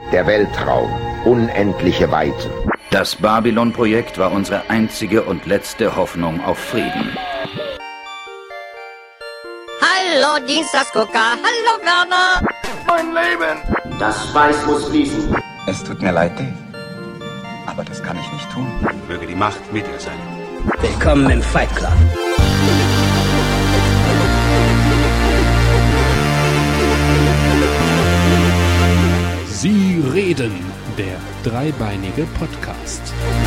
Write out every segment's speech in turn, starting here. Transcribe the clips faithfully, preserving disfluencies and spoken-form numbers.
Der Weltraum, unendliche Weiten. Das Babylon-Projekt war unsere einzige und letzte Hoffnung auf Frieden. Hallo Dienstagsgucker, hallo Werner. Mein Leben. Das Speis muss fließen. Es tut mir leid, Dave. Aber das kann ich nicht tun. Möge die Macht mit dir sein. Willkommen im Fight Club. Sie reden, der dreibeinige Podcast.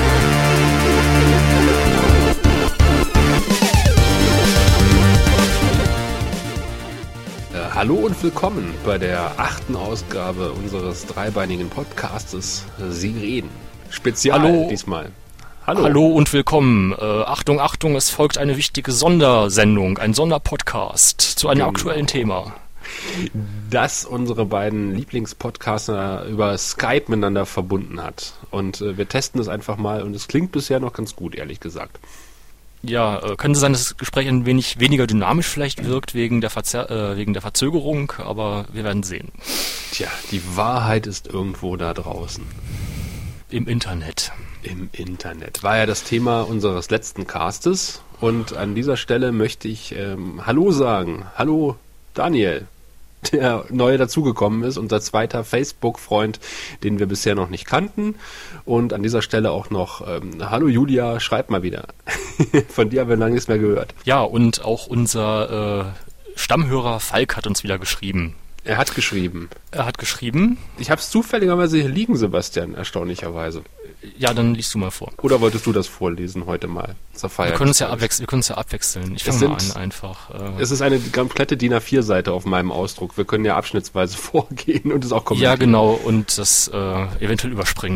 Äh, hallo und willkommen bei der achten Ausgabe unseres dreibeinigen Podcastes Sie reden. Spezial hallo. diesmal. Hallo. Hallo und willkommen. Äh, Achtung, Achtung, es folgt eine wichtige Sondersendung, ein Sonderpodcast zu einem genau. aktuellen Thema. Das unsere beiden Lieblingspodcaster über Skype miteinander verbunden hat. Und äh, wir testen es einfach mal und es klingt bisher noch ganz gut, ehrlich gesagt. Ja, äh, könnte sein, dass das Gespräch ein wenig weniger dynamisch vielleicht wirkt wegen der, Verzer- äh, wegen der Verzögerung, aber wir werden sehen. Tja, die Wahrheit ist irgendwo da draußen. Im Internet. Im Internet. War ja das Thema unseres letzten Castes. Und an dieser Stelle möchte ich ähm, Hallo sagen. Hallo Daniel, der neu dazugekommen ist, unser zweiter Facebook-Freund, den wir bisher noch nicht kannten. Und an dieser Stelle auch noch ähm, Hallo Julia, schreib mal wieder. Von dir haben wir lange nichts mehr gehört. Ja, und auch unser äh, Stammhörer Falk hat uns wieder geschrieben. Er hat geschrieben. Er hat geschrieben. Ich habe es zufälligerweise hier liegen, Sebastian, erstaunlicherweise. Ja, dann liest du mal vor. Oder wolltest du das vorlesen heute mal zur Feier? Wir können es ja abwechseln. Wir können es ja abwechseln. Ich fange mal an einfach. Äh. Es ist eine komplette D I N A vier Seite auf meinem Ausdruck. Wir können ja abschnittsweise vorgehen und es auch kommentieren. Ja, genau. Und das äh, eventuell überspringen.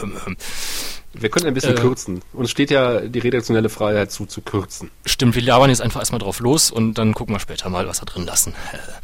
Wir können ein bisschen äh, kürzen. Uns steht ja die redaktionelle Freiheit zu, zu kürzen. Stimmt, wir labern jetzt einfach erstmal drauf los und dann gucken wir später mal, was wir drin lassen.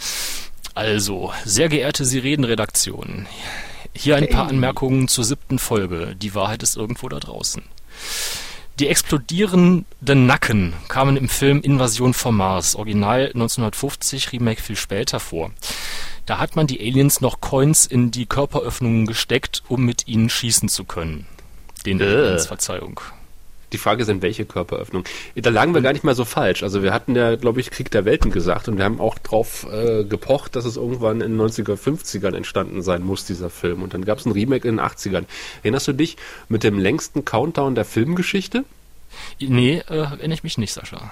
Also, sehr geehrte Sie reden Redaktion. Hier ein paar Anmerkungen zur siebten Folge. Die Wahrheit ist irgendwo da draußen. Die explodierenden Nacken kamen im Film Invasion vom Mars, Original neunzehnhundertfünfzig, Remake viel später vor. Da hat man die Aliens noch Coins in die Körperöffnungen gesteckt, um mit ihnen schießen zu können. Den Aliens, Verzeihung. Die Frage ist, in welche Körperöffnung? Da lagen wir gar nicht mal so falsch. Also wir hatten ja, glaube ich, Krieg der Welten gesagt und wir haben auch drauf äh, gepocht, dass es irgendwann in den neunziger, fünfzigern entstanden sein muss, dieser Film. Und dann gab es ein Remake in den achtzigern. Erinnerst du dich mit dem längsten Countdown der Filmgeschichte? Nee, äh, erinnere ich mich nicht, Sascha.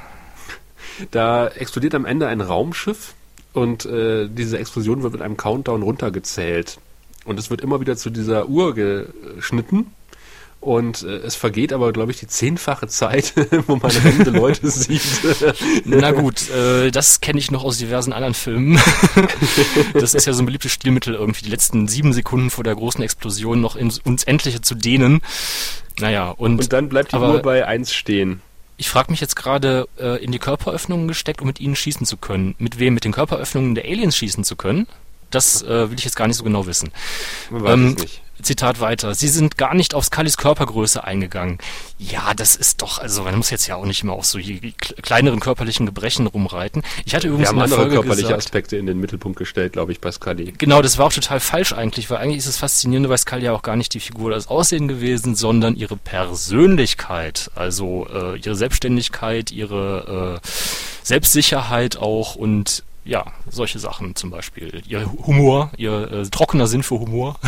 Da explodiert am Ende ein Raumschiff und äh, diese Explosion wird mit einem Countdown runtergezählt. Und es wird immer wieder zu dieser Uhr geschnitten. Und äh, es vergeht aber, glaube ich, die zehnfache Zeit, wo man rennende Leute sieht. Na gut, äh, das kenne ich noch aus diversen anderen Filmen. Das ist ja so ein beliebtes Stilmittel, irgendwie die letzten sieben Sekunden vor der großen Explosion noch ins, ins Endliche zu dehnen. Naja, und... Und dann bleibt die Uhr bei eins stehen. Ich frage mich jetzt gerade, äh, in die Körperöffnungen gesteckt, um mit ihnen schießen zu können. Mit wem? Mit den Körperöffnungen der Aliens schießen zu können? Das äh, will ich jetzt gar nicht so genau wissen. Man weiß ähm, es nicht. Zitat weiter. Sie sind gar nicht auf Scullys Körpergröße eingegangen. Ja, das ist doch, also man muss jetzt ja auch nicht immer auf so kleineren körperlichen Gebrechen rumreiten. Ich hatte übrigens Wir haben in der andere Folge körperliche gesagt, Aspekte in den Mittelpunkt gestellt, glaube ich, bei Scully. Genau, das war auch total falsch eigentlich, weil eigentlich ist das Faszinierende bei Scully ja auch gar nicht die Figur oder das Aussehen gewesen, sondern ihre Persönlichkeit, also äh, ihre Selbstständigkeit, ihre äh, Selbstsicherheit auch und ja, solche Sachen zum Beispiel. Ihr Humor, ihr äh, trockener Sinn für Humor.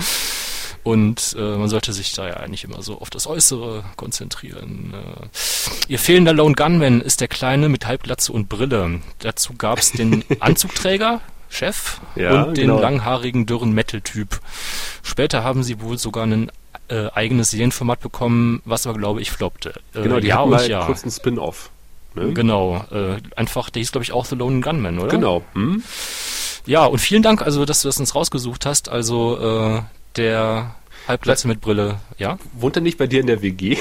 Und äh, man sollte sich da ja nicht immer so auf das Äußere konzentrieren. Äh, ihr fehlender Lone Gunman ist der Kleine mit Halbglatze und Brille. Dazu gab es den Anzugträger, Chef, ja, und den genau. langhaarigen, dürren Metal-Typ. Später haben sie wohl sogar ein äh, eigenes Serienformat bekommen, was aber, glaube ich, floppte. Äh, Genau, die ja hatten und mal ja. kurz einen Spin-Off. Ne? Genau, äh, einfach, der hieß, glaube ich, auch The Lone Gunman, oder? Genau. Hm? Ja, und vielen Dank, also, dass du das uns rausgesucht hast. Also, äh, der Halbglatze mit Brille, ja? Wohnt er nicht bei dir in der W G?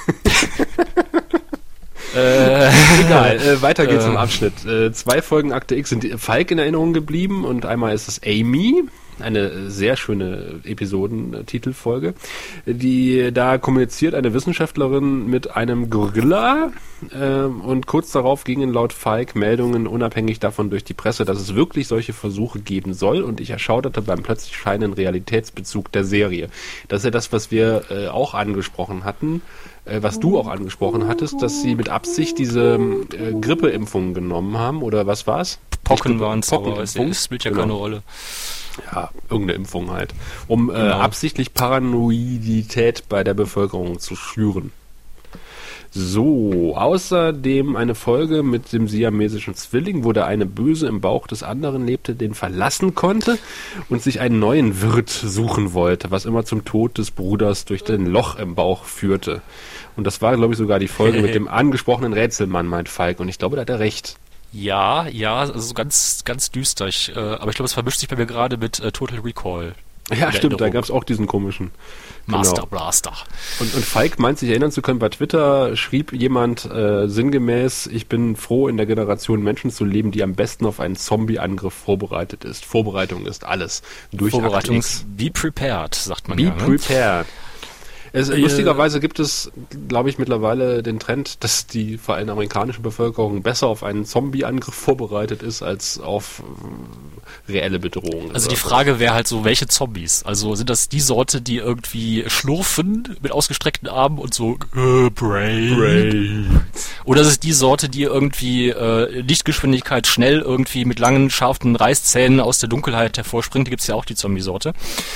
äh, Egal, äh, weiter geht's äh, im Abschnitt. Äh, zwei Folgen Akte X sind Falk in Erinnerung geblieben und einmal ist es Amy. Eine sehr schöne Episodentitelfolge. Die, da kommuniziert eine Wissenschaftlerin mit einem Gorilla äh, und kurz darauf gingen laut Falk Meldungen unabhängig davon durch die Presse, dass es wirklich solche Versuche geben soll, und ich erschauderte beim plötzlich scheinenden Realitätsbezug der Serie. Das ist ja das, was wir äh, auch angesprochen hatten, äh, was du auch angesprochen hattest, dass sie mit Absicht diese äh, Grippeimpfungen genommen haben, oder was war's? Pocken waren es, aber es spielt ja genau keine Rolle. Ja, irgendeine Impfung halt. Um genau. äh, absichtlich Paranoidität bei der Bevölkerung zu schüren. So, außerdem eine Folge mit dem siamesischen Zwilling, wo der eine Böse im Bauch des anderen lebte, den verlassen konnte und sich einen neuen Wirt suchen wollte, was immer zum Tod des Bruders durch den Loch im Bauch führte. Und das war, glaube ich, sogar die Folge mit dem angesprochenen Rätselmann, meint Falk. Und ich glaube, da hat er recht. Ja, ja, also ganz, ganz düster. Ich, äh, aber ich glaube, es vermischt sich bei mir gerade mit äh, Total Recall. Ja, stimmt, da gab es auch diesen komischen Master genau. Blaster. Und, und Falk meint sich erinnern zu können, bei Twitter schrieb jemand äh, sinngemäß, ich bin froh, in der Generation Menschen zu leben, die am besten auf einen Zombie-Angriff vorbereitet ist. Vorbereitung ist alles. Durch Vorbereitung ist be prepared, sagt man be ja. Be prepared. Es, äh, lustigerweise gibt es, glaube ich, mittlerweile den Trend, dass die vor allem amerikanische Bevölkerung besser auf einen Zombie-Angriff vorbereitet ist, als auf äh, reelle Bedrohungen. Also die Frage wäre halt so, welche Zombies? Also sind das die Sorte, die irgendwie schlurfen mit ausgestreckten Armen und so äh, Brain? Brain. Oder ist es die Sorte, die irgendwie äh, Lichtgeschwindigkeit schnell irgendwie mit langen, scharfen Reißzähnen aus der Dunkelheit hervorspringt? Die gibt's ja auch, die Zombie-Sorte.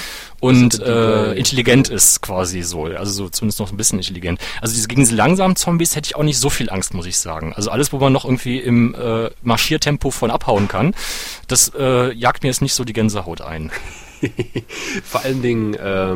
Und äh, intelligent ist quasi so, also so zumindest noch ein bisschen intelligent. Also diese, gegen diese langsamen Zombies hätte ich auch nicht so viel Angst, muss ich sagen. Also alles, wo man noch irgendwie im äh, Marschiertempo von abhauen kann, das äh, jagt mir jetzt nicht so die Gänsehaut ein. Vor allen Dingen,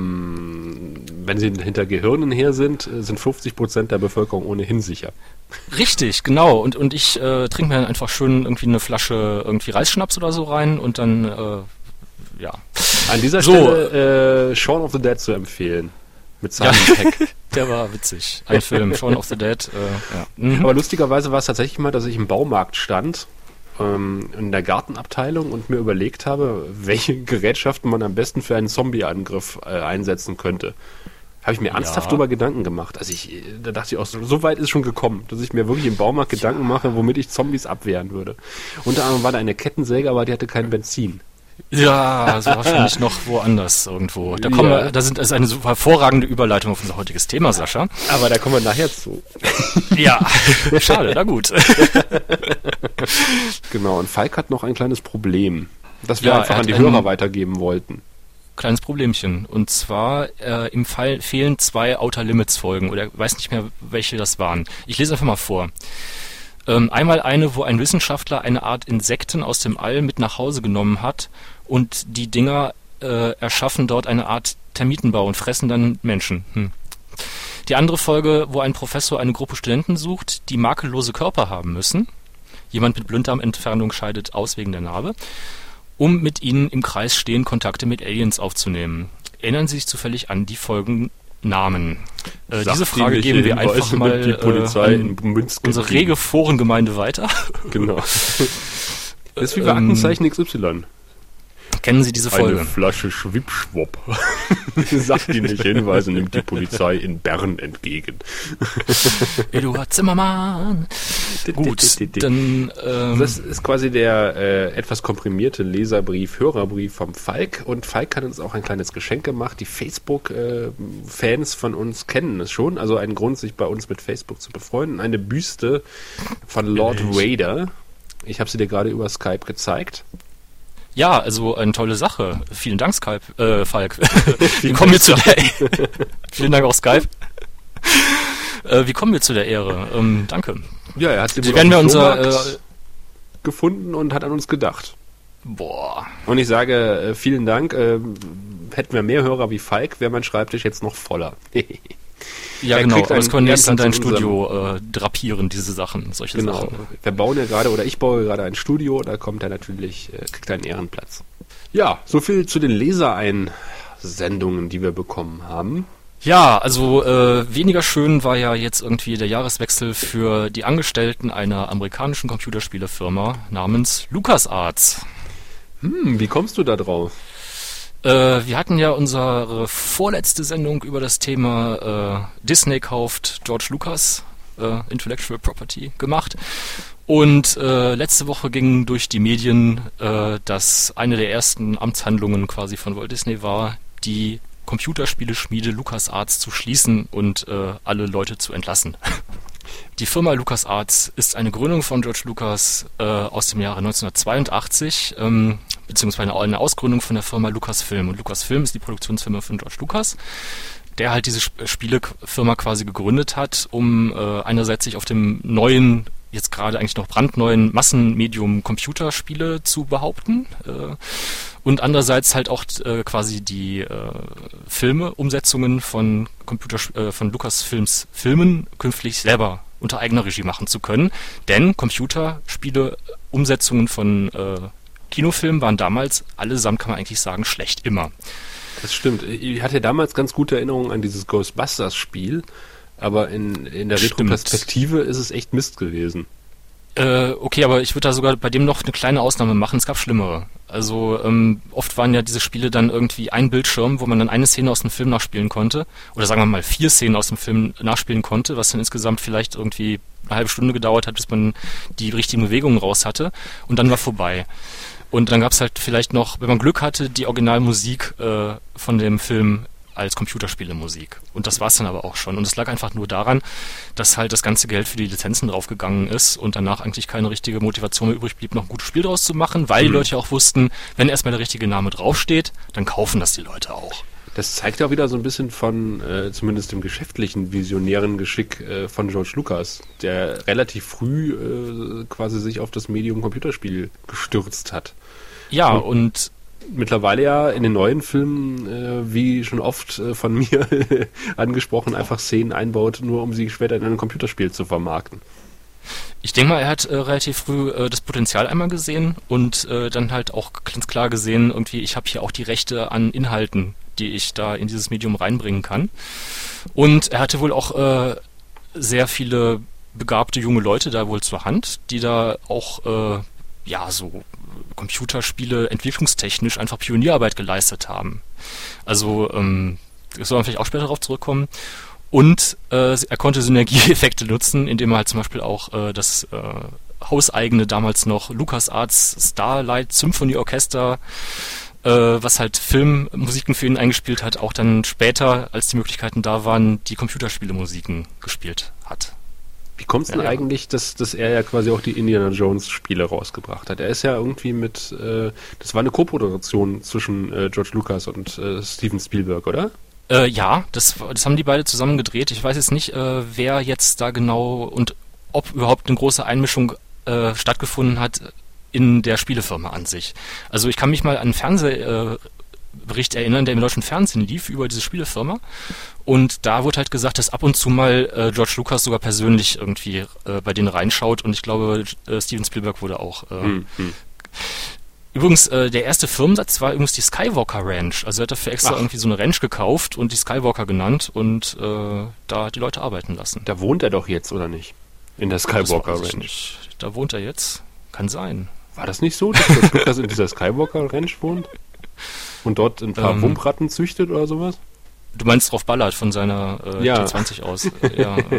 ähm, wenn sie hinter Gehirnen her sind, sind fünfzig Prozent der Bevölkerung ohnehin sicher. Richtig, genau. Und, und ich äh, trinke mir dann einfach schön irgendwie eine Flasche irgendwie Reisschnaps oder so rein und dann... Äh, ja. An dieser so, Stelle äh, Shaun of the Dead zu empfehlen. Mit Simon ja, Peck. Der war witzig. Ein Film, Shaun of the Dead. Äh, ja. Mhm. Aber lustigerweise war es tatsächlich mal, dass ich im Baumarkt stand, ähm, in der Gartenabteilung, und mir überlegt habe, welche Gerätschaften man am besten für einen Zombie-Angriff äh, einsetzen könnte. Habe ich mir ernsthaft ja. darüber Gedanken gemacht. Also ich, da dachte ich auch, so, so weit ist schon gekommen, dass ich mir wirklich im Baumarkt Gedanken ja. mache, womit ich Zombies abwehren würde. Unter anderem war da eine Kettensäge, aber die hatte kein Benzin. Ja, also wahrscheinlich noch woanders irgendwo. Da kommen ja. wir, da sind ist eine super hervorragende Überleitung auf unser heutiges Thema, Sascha. Aber da kommen wir nachher zu. Ja, schade, na gut. Genau, und Falk hat noch ein kleines Problem, das wir ja, einfach an die Hörer weitergeben wollten. Kleines Problemchen. Und zwar äh, im Fall fehlen zwei Outer Limits Folgen, oder ich weiß nicht mehr, welche das waren. Ich lese einfach mal vor. Ähm, einmal eine, wo ein Wissenschaftler eine Art Insekten aus dem All mit nach Hause genommen hat, und die Dinger äh, erschaffen dort eine Art Termitenbau und fressen dann Menschen. Hm. Die andere Folge, wo ein Professor eine Gruppe Studenten sucht, die makellose Körper haben müssen. Jemand mit Blinddarmentfernung scheidet aus wegen der Narbe, um mit ihnen im Kreis stehen, Kontakte mit Aliens aufzunehmen. Erinnern Sie sich zufällig an die Folgen? Namen. Äh, diese Frage geben wir einfach mal die Polizei äh, in unsere rege Forengemeinde weiter. Genau. Das ist wie bei ähm, Aktenzeichen X Y. Kennen Sie diese Folge? Eine Flasche Schwippschwopp. Sagt die nicht, Hinweise nimmt die Polizei in Bern entgegen. Eduard Zimmermann. Gut, dann... Ähm, das ist quasi der äh, etwas komprimierte Leserbrief, Hörerbrief vom Falk. Und Falk hat uns auch ein kleines Geschenk gemacht. Die Facebook-Fans äh, von uns kennen es schon. Also ein Grund, sich bei uns mit Facebook zu befreunden. Eine Büste von Lord Vader. Ich habe sie dir gerade über Skype gezeigt. Ja, also eine tolle Sache. Vielen Dank, Skype, äh, Falk. Wie kommen wir zu der Vielen Dank auch Skype. Äh, wie kommen wir zu der Ehre? Ähm, danke. Ja, er hat sie werden wir unser äh, gefunden und hat an uns gedacht. Boah. Und ich sage äh, vielen Dank. Äh, hätten wir mehr Hörer wie Falk, wäre mein Schreibtisch jetzt noch voller. Ja, genau, aber das können wir jetzt in dein Studio äh, drapieren, diese Sachen, solche genau. Sachen. Wir bauen ja gerade, oder ich baue gerade ein Studio, da kommt er natürlich, äh, kriegt er einen Ehrenplatz. Ja, so viel zu den Lesereinsendungen, die wir bekommen haben. Ja, also äh, weniger schön war ja jetzt irgendwie der Jahreswechsel für die Angestellten einer amerikanischen Computerspielefirma namens LucasArts. Hm, wie kommst du da drauf? Äh, wir hatten ja unsere vorletzte Sendung über das Thema äh, Disney kauft George Lucas, äh, Intellectual Property, gemacht. Und äh, letzte Woche ging durch die Medien, äh, dass eine der ersten Amtshandlungen quasi von Walt Disney war, die Computerspieleschmiede LucasArts zu schließen und äh, alle Leute zu entlassen. Die Firma LucasArts ist eine Gründung von George Lucas äh, aus dem Jahre neunzehnhundertzweiundachtzig, ähm, beziehungsweise eine Ausgründung von der Firma Lucasfilm. Und Lucasfilm ist die Produktionsfirma von George Lucas, der halt diese Spielefirma quasi gegründet hat, um äh, einerseits sich auf dem neuen, jetzt gerade eigentlich noch brandneuen Massenmedium Computerspiele zu behaupten äh, und andererseits halt auch äh, quasi die äh, Filme, Umsetzungen von Computer äh, von Lucasfilms Filmen künftig selber unter eigener Regie machen zu können, denn Computerspiele, Umsetzungen von äh, Kinofilmen waren damals allesamt, kann man eigentlich sagen, schlecht immer. Das stimmt. Ich hatte damals ganz gute Erinnerungen an dieses Ghostbusters-Spiel, aber in, in der Retroperspektive ist es echt Mist gewesen. Äh, okay, aber ich würde da sogar bei dem noch eine kleine Ausnahme machen. Es gab schlimmere. Also ähm, oft waren ja diese Spiele dann irgendwie ein Bildschirm, wo man dann eine Szene aus dem Film nachspielen konnte. Oder sagen wir mal vier Szenen aus dem Film nachspielen konnte, was dann insgesamt vielleicht irgendwie eine halbe Stunde gedauert hat, bis man die richtigen Bewegungen raus hatte. Und dann war vorbei. Und dann gab es halt vielleicht noch, wenn man Glück hatte, die Originalmusik äh, von dem Film als Computerspielemusik. Und das war es dann aber auch schon. Und es lag einfach nur daran, dass halt das ganze Geld für die Lizenzen draufgegangen ist und danach eigentlich keine richtige Motivation mehr übrig blieb, noch ein gutes Spiel draus zu machen, weil mhm. die Leute auch wussten, wenn erstmal der richtige Name draufsteht, dann kaufen das die Leute auch. Das zeigt ja auch wieder so ein bisschen von, äh, zumindest dem geschäftlichen, visionären Geschick äh, von George Lucas, der relativ früh äh, quasi sich auf das Medium Computerspiel gestürzt hat. Ja, und, und mittlerweile ja in den neuen Filmen, äh, wie schon oft äh, von mir angesprochen, einfach Szenen einbaut, nur um sie später in einem Computerspiel zu vermarkten. Ich denke mal, er hat äh, relativ früh äh, das Potenzial einmal gesehen und äh, dann halt auch ganz klar gesehen, irgendwie, ich habe hier auch die Rechte an Inhalten, die ich da in dieses Medium reinbringen kann. Und er hatte wohl auch äh, sehr viele begabte junge Leute da wohl zur Hand, die da auch äh, ja so Computerspiele entwicklungstechnisch einfach Pionierarbeit geleistet haben. Also ähm, soll man vielleicht auch später darauf zurückkommen. Und äh, er konnte Synergieeffekte nutzen, indem er halt zum Beispiel auch äh, das äh, hauseigene, damals noch LucasArts Starlight Symphony Orchester, äh, was halt Filmmusiken für ihn eingespielt hat, auch dann später, als die Möglichkeiten da waren, die Computerspielemusiken gespielt hat. Wie kommt es denn ja, eigentlich, dass, dass er ja quasi auch die Indiana Jones Spiele rausgebracht hat? Er ist ja irgendwie mit, äh, das war eine Koproduktion zwischen äh, George Lucas und äh, Steven Spielberg, oder? Äh, ja, das, das haben die beide zusammen gedreht. Ich weiß jetzt nicht, äh, wer jetzt da genau und ob überhaupt eine große Einmischung äh, stattgefunden hat in der Spielefirma an sich. Also ich kann mich mal an einen Fernsehbericht äh, erinnern, der im deutschen Fernsehen lief über diese Spielefirma. Und da wurde halt gesagt, dass ab und zu mal äh, George Lucas sogar persönlich irgendwie äh, bei denen reinschaut. Und ich glaube, äh, Steven Spielberg wurde auch... Äh, hm, hm. Übrigens, äh, der erste Firmensatz war übrigens die Skywalker Ranch. Also er hat dafür extra Ach. irgendwie so eine Ranch gekauft und die Skywalker genannt und äh, da die Leute arbeiten lassen. Da wohnt er doch jetzt, oder nicht? In der Skywalker Ranch. Nicht. Da wohnt er jetzt. Kann sein. War das nicht so, dass George Lucas in dieser Skywalker Ranch wohnt? Und dort ein paar ähm, Wumpratten züchtet oder sowas? Du meinst drauf ballert von seiner äh, ja. T zwanzig aus. ja, äh,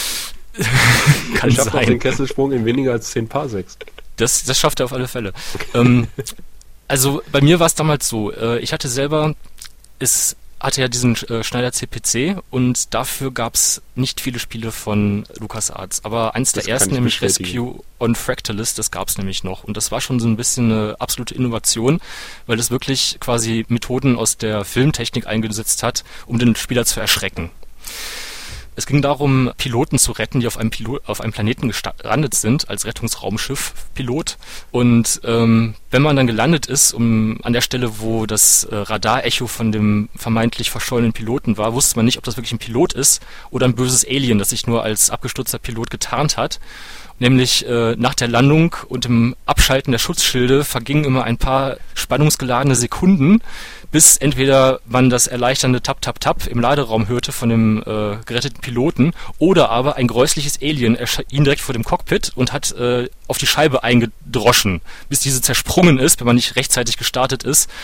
kann ich schafft sein. auch den Kesselsprung in weniger als zehn Parsecs. Das, das schafft er auf alle Fälle. ähm, also bei mir war es damals so, äh, ich hatte selber, es hatte ja diesen äh, Schneider C P C und dafür gab es nicht viele Spiele von LucasArts, aber eins das der ersten, nämlich Rescue on Fractalus, das gab es nämlich noch und das war schon so ein bisschen eine absolute Innovation, weil es wirklich quasi Methoden aus der Filmtechnik eingesetzt hat, um den Spieler zu erschrecken. Es ging darum, Piloten zu retten, die auf einem, Pilot, auf einem Planeten gelandet sind, als Rettungsraumschiff-Pilot. Und ähm, wenn man dann gelandet ist, um an der Stelle, wo das äh, Radarecho von dem vermeintlich verschollenen Piloten war, wusste man nicht, ob das wirklich ein Pilot ist oder ein böses Alien, das sich nur als abgestürzter Pilot getarnt hat. Nämlich äh, nach der Landung und dem Abschalten der Schutzschilde vergingen immer ein paar spannungsgeladene Sekunden, bis entweder man das erleichternde Tap-Tap-Tap im Laderaum hörte von dem äh, geretteten Piloten oder aber ein gräusliches Alien erschien direkt vor dem Cockpit und hat äh, auf die Scheibe eingedroschen, bis diese zersprungen ist, wenn man nicht rechtzeitig gestartet ist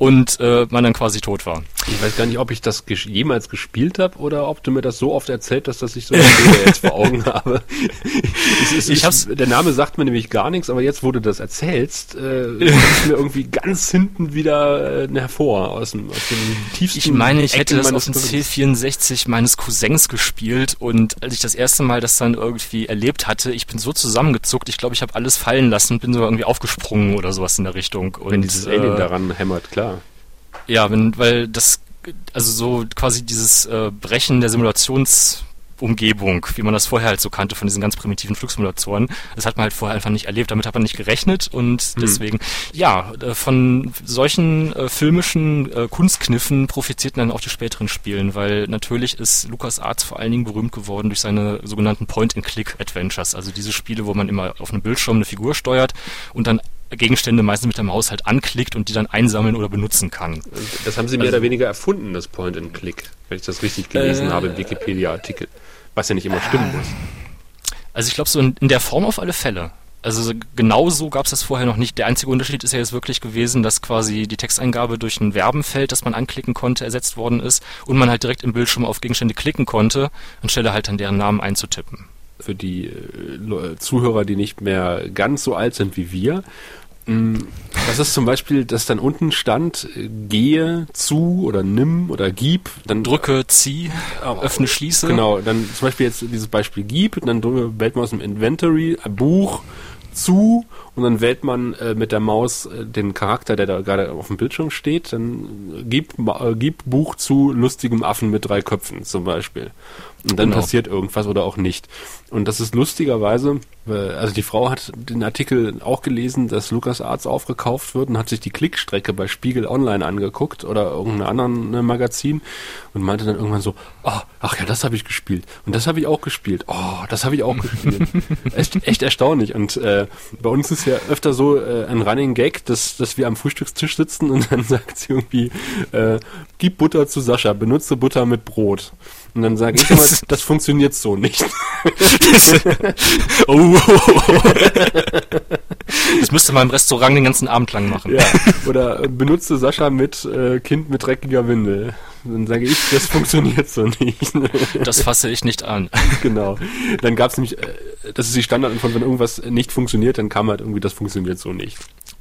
und äh, man dann quasi tot war. Ich weiß gar nicht, ob ich das ges- jemals gespielt habe oder ob du mir das so oft erzählt hast, dass ich so eine Bilder jetzt vor Augen habe. es ist, ich hab's, der Name sagt mir nämlich gar nichts, aber jetzt, wo du das erzählst, äh, kommt es mir irgendwie ganz hinten wieder äh, hervor aus dem, aus dem tiefsten. Ich meine, ich hätte Ecken das auf dem Gehirns. C vierundsechzig meines Cousins gespielt und als ich das erste Mal das dann irgendwie erlebt hatte, ich bin so zusammengezuckt, ich glaube, ich habe alles fallen lassen und bin sogar irgendwie aufgesprungen oder sowas in der Richtung. Und, wenn dieses Alien äh, daran hämmert, klar. Ja, wenn, weil das, also so quasi dieses äh, Brechen der Simulationsumgebung, wie man das vorher halt so kannte von diesen ganz primitiven Flugsimulatoren, das hat man halt vorher einfach nicht erlebt, damit hat man nicht gerechnet und deswegen, hm. ja, äh, von solchen äh, filmischen äh, Kunstkniffen profitierten dann auch die späteren Spielen, weil natürlich ist LucasArts vor allen Dingen berühmt geworden durch seine sogenannten Point-and-Click-Adventures, also diese Spiele, wo man immer auf einem Bildschirm eine Figur steuert und dann Gegenstände meistens mit der Maus halt anklickt und die dann einsammeln oder benutzen kann. Das haben sie mehr also, oder weniger erfunden, das Point-and-Click, wenn ich das richtig gelesen äh, habe im Wikipedia-Artikel, was ja nicht immer stimmen muss. Also ich glaube so in, in der Form auf alle Fälle. Also genau so gab es das vorher noch nicht. Der einzige Unterschied ist ja jetzt wirklich gewesen, dass quasi die Texteingabe durch ein Verbenfeld, das man anklicken konnte, ersetzt worden ist und man halt direkt im Bildschirm auf Gegenstände klicken konnte, anstelle halt dann deren Namen einzutippen. Für die äh, Zuhörer, die nicht mehr ganz so alt sind wie wir, das ist zum Beispiel, dass dann unten stand, gehe zu oder nimm oder gib. Dann drücke, zieh, oh, öffne, schließe. Genau, dann zum Beispiel jetzt dieses Beispiel gib, dann wählt man aus dem Inventory ein Buch zu und dann wählt man äh, mit der Maus äh, den Charakter, der da gerade auf dem Bildschirm steht, dann gib, äh, gib Buch zu lustigem Affen mit drei Köpfen zum Beispiel. Und dann genau. passiert irgendwas oder auch nicht. Und das ist lustigerweise, also die Frau hat den Artikel auch gelesen, dass LucasArts aufgekauft wird und hat sich die Klickstrecke bei Spiegel Online angeguckt oder irgendeinem anderen Magazin und meinte dann irgendwann so, oh, ach ja, das habe ich gespielt. Und das habe ich auch gespielt. Oh, das habe ich auch gespielt. echt, echt erstaunlich. Und äh, bei uns ist ja öfter so äh, ein Running Gag, dass, dass wir am Frühstückstisch sitzen und dann sagt sie irgendwie, äh, gib Butter zu Sascha, benutze Butter mit Brot. Und dann sage ich immer, das funktioniert so nicht. oh, das müsste man im Restaurant den ganzen Abend lang machen. Ja. Oder benutze Sascha mit äh, Kind mit dreckiger Windel. Dann sage ich, das funktioniert so nicht. Das fasse ich nicht an. Genau. Dann gab es nämlich, äh, das ist die Standardantwort, wenn irgendwas nicht funktioniert, dann kam halt irgendwie, das funktioniert so nicht.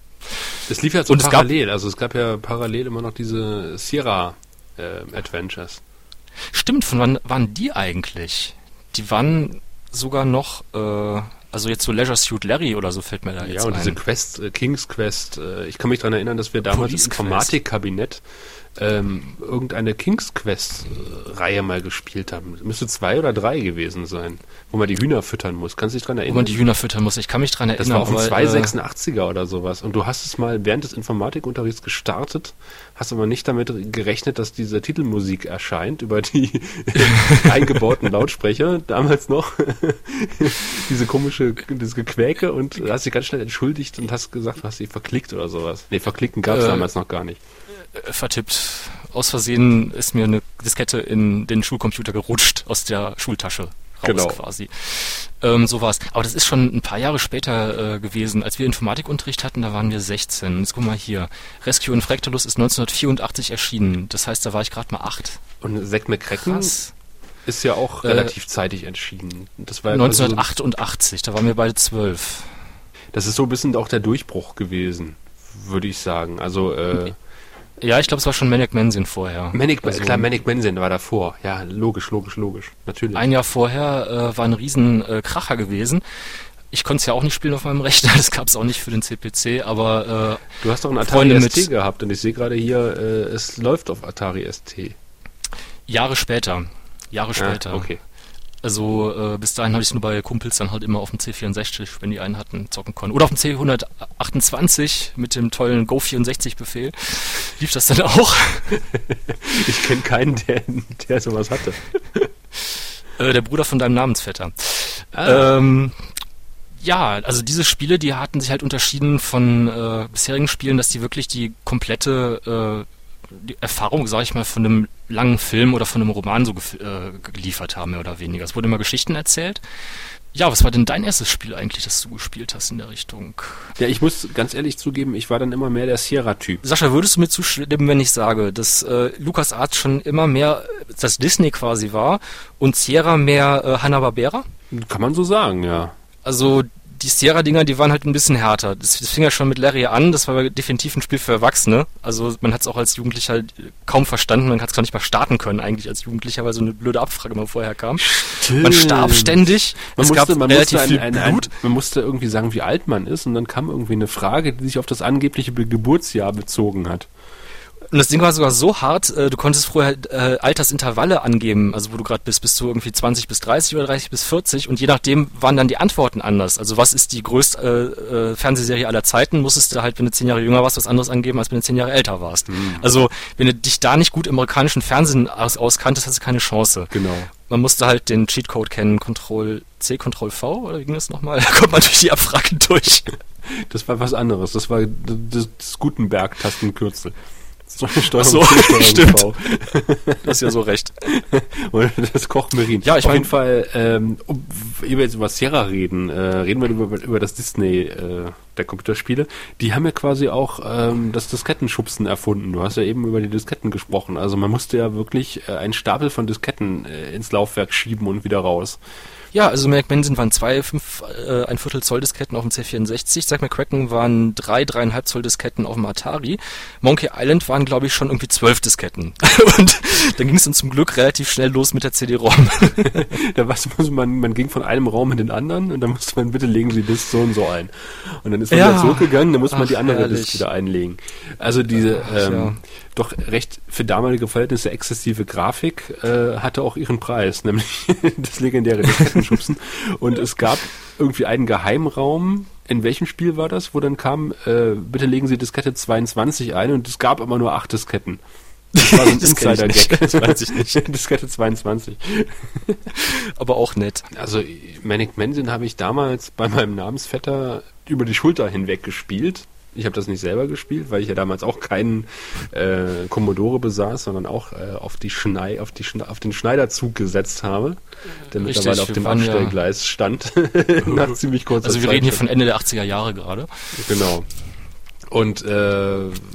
Es lief ja so Und parallel, also es gab ja parallel immer noch diese Sierra äh, Adventures. Stimmt, von wann waren die eigentlich? Die waren sogar noch, äh, also jetzt so Leisure Suit Larry oder so fällt mir da jetzt ein. Ja, und diese Quest, äh, King's Quest, äh, ich kann mich daran erinnern, dass wir damals im Informatikkabinett ähm, irgendeine King's Quest-Reihe mal gespielt haben. Müsste zwei oder drei gewesen sein, wo man die Hühner füttern muss. Kannst du dich dran erinnern? Wo man die Hühner füttern muss, ich kann mich dran erinnern. Das war auf dem aber, zweihundertsechsundachtziger äh, oder sowas. Und du hast es mal während des Informatikunterrichts gestartet, hast aber nicht damit gerechnet, dass diese Titelmusik erscheint über die eingebauten Lautsprecher, damals noch. Diese komische, dieses Gequäke und hast dich ganz schnell entschuldigt und hast gesagt, du hast sie verklickt oder sowas. Nee, verklicken gab es äh, damals noch gar nicht. Vertippt. Aus Versehen ist mir eine Diskette in den Schulcomputer gerutscht, aus der Schultasche raus genau. quasi. Ähm, so war's. Aber das ist schon ein paar Jahre später äh, gewesen. Als wir Informatikunterricht hatten, da waren wir sechzehn. Jetzt guck mal hier. Rescue in Fractalus ist neunzehnhundertvierundachtzig erschienen. Das heißt, da war ich gerade mal acht. Und Zack McCracken Krass. ist ja auch relativ äh, zeitig erschienen. Das war neunzehnhundertachtundachtzig, also, da waren wir beide zwölf. Das ist so ein bisschen auch der Durchbruch gewesen, würde ich sagen. Also, äh, ja, ich glaube, es war schon Maniac Mansion vorher. Manic, also, klar, Maniac Mansion war davor. Ja, logisch, logisch, logisch. Natürlich. Ein Jahr vorher äh, war ein riesen äh, Kracher gewesen. Ich konnte es ja auch nicht spielen auf meinem Rechner, das gab es auch nicht für den C P C, aber äh, du hast doch einen Atari S T gehabt und ich sehe gerade hier, äh, es läuft auf Atari S T. Jahre später. Jahre später. Ah, okay. Also äh, bis dahin habe ich es nur bei Kumpels dann halt immer auf dem C vierundsechzig, wenn die einen hatten, zocken konnten. Oder auf dem C hundertachtundzwanzig mit dem tollen Go vierundsechzig-Befehl. Lief das dann auch? Ich kenne keinen, der, der sowas hatte. äh, der Bruder von deinem Namensvetter. Ah. Ähm, ja, also diese Spiele, die hatten sich halt unterschieden von äh, bisherigen Spielen, dass die wirklich die komplette äh, die Erfahrung, sag ich mal, von einem langen Film oder von einem Roman so gef- äh, geliefert haben, mehr oder weniger. Es wurden immer Geschichten erzählt. Ja, was war denn dein erstes Spiel eigentlich, das du gespielt hast in der Richtung? Ja, ich muss ganz ehrlich zugeben, ich war dann immer mehr der Sierra-Typ. Sascha, würdest du mir zustimmen, wenn ich sage, dass äh, LucasArts schon immer mehr das Disney quasi war und Sierra mehr äh, Hanna-Barbera? Kann man so sagen, ja. Also die Sierra-Dinger, die waren halt ein bisschen härter. Das, das fing ja schon mit Larry an, das war definitiv ein Spiel für Erwachsene. Also man hat es auch als Jugendlicher kaum verstanden, man hat es gar nicht mal starten können eigentlich als Jugendlicher, weil so eine blöde Abfrage mal vorher kam. Stimmt. Man starb ständig, man es musste, gab man relativ musste viel ein, ein, Blut. Ein, man musste irgendwie sagen, wie alt man ist und dann kam irgendwie eine Frage, die sich auf das angebliche Be- Geburtsjahr bezogen hat. Und das Ding war sogar so hart, äh, du konntest früher äh, Altersintervalle angeben, also wo du gerade bist, bist du irgendwie zwanzig bis dreißig oder dreißig bis vierzig und je nachdem waren dann die Antworten anders. Also was ist die größte äh, äh, Fernsehserie aller Zeiten, musstest du halt, wenn du zehn Jahre jünger warst, was anderes angeben, als wenn du zehn Jahre älter warst. Mhm. Also wenn du dich da nicht gut im amerikanischen Fernsehen aus- auskanntest, hast du keine Chance. Genau. Man musste halt den Cheatcode kennen, Ctrl C, Ctrl V, oder wie ging das nochmal? Da kommt man durch die Abfragen durch. Das war was anderes, das war das, das Gutenberg-Tastenkürzel. Steuerung so, Steuerung stimmt. V. Du hast ja so recht. Und das Kochmerin. Ja, ich Auf mein, jeden Fall, ähm, um, ehe wir jetzt über Sierra reden, äh, reden wir über, über das Disney äh, der Computerspiele. Die haben ja quasi auch ähm, das Diskettenschubsen erfunden. Du hast ja eben über die Disketten gesprochen. Also man musste ja wirklich äh, einen Stapel von Disketten äh, ins Laufwerk schieben und wieder raus. Ja, also Maniac Mansion waren zwei, fünf, äh, ein Viertel Zoll Disketten auf dem C vierundsechzig. Zack McCracken waren drei, dreieinhalb Zoll Disketten auf dem Atari. Monkey Island waren, glaube ich, schon irgendwie zwölf Disketten. Und dann ging es dann zum Glück relativ schnell los mit der C D-ROM. Da was man, man ging von einem Raum in den anderen und dann musste man, bitte legen Sie das so und so ein. Und dann ist man ja. wieder zurückgegangen, dann musste man Ach, die andere herrlich. Disk wieder einlegen. Also diese Ach, ähm, ja. doch recht für damalige Verhältnisse exzessive Grafik äh, hatte auch ihren Preis, nämlich das legendäre Diskettenschubsen. Und es gab irgendwie einen Geheimraum. In welchem Spiel war das? Wo dann kam, äh, bitte legen Sie Diskette zweiundzwanzig ein und es gab aber nur acht Disketten. Das war so ein Insider-Gag. Das weiß ich nicht. Diskette zweiundzwanzig. Aber auch nett. Also Maniac Mansion habe ich damals bei meinem Namensvetter über die Schulter hinweg gespielt. Ich habe das nicht selber gespielt, weil ich ja damals auch keinen äh, Commodore besaß, sondern auch äh, auf die Schnei, auf die Schne- auf den Schneiderzug gesetzt habe, der Richtig, mittlerweile auf wir dem waren ja- Abstellgleis stand. Nach ziemlich kurzer Also wir Zeit reden hier schon. von Ende der achtziger Jahre gerade. Genau. Und äh,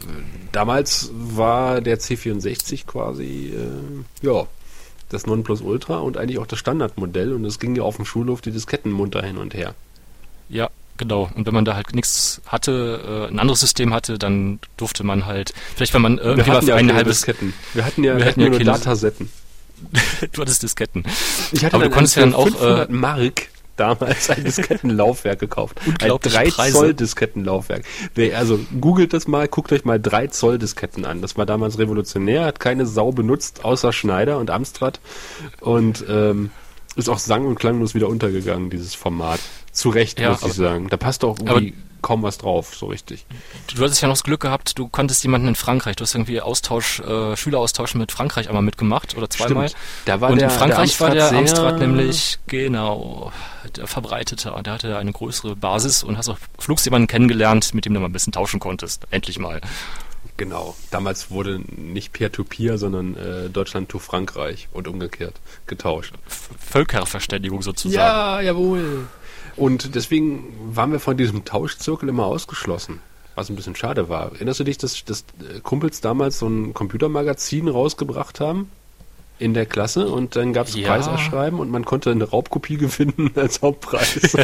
damals war der C vierundsechzig quasi äh, ja das Nonplusultra und eigentlich auch das Standardmodell und es ging ja auf dem Schulhof die Disketten munter hin und her. Ja, genau. Und wenn man da halt nichts hatte, äh, ein anderes System hatte, dann durfte man halt, vielleicht wenn man Wir irgendwie hatten mal ja ein keine halbes... Disketten. Wir hatten ja, wir wir hatten hatten ja nur keine- Datasetten. Du hattest Disketten. Ich hatte Aber dann du konntest für ja dann auch... fünfhundert Äh, Mark damals ein Diskettenlaufwerk gekauft. Ein Unglaubliche drei Preise. Zoll Diskettenlaufwerk. Wer- Also googelt das mal, guckt euch mal drei Zoll Disketten an. Das war damals revolutionär, hat keine Sau benutzt, außer Schneider und Amstrad. Und ähm, ist auch sang- und klanglos wieder untergegangen, dieses Format. Zu Recht, Ja, muss ich aber- sagen. Da passt auch irgendwie kaum was drauf, so richtig. Du hattest ja noch das Glück gehabt, du konntest jemanden in Frankreich, du hast irgendwie Austausch, äh, Schüleraustausch mit Frankreich einmal mitgemacht oder zweimal. Stimmt. Da war Und der, in Frankreich der war der sehr- Amstrad nämlich, genau, der Verbreitete. Der hatte eine größere Basis und hast auch flugs jemanden kennengelernt, mit dem du mal ein bisschen tauschen konntest. Endlich mal. Genau. Damals wurde nicht Peer-to-Peer, sondern äh, Deutschland to Frankreich und umgekehrt getauscht. V- Völkerverständigung sozusagen. Ja, jawohl. Und deswegen waren wir von diesem Tauschzirkel immer ausgeschlossen, was ein bisschen schade war. Erinnerst du dich, dass, dass Kumpels damals so ein Computermagazin rausgebracht haben in der Klasse und dann gab es Ja. Preisausschreiben und man konnte eine Raubkopie gewinnen als Hauptpreis.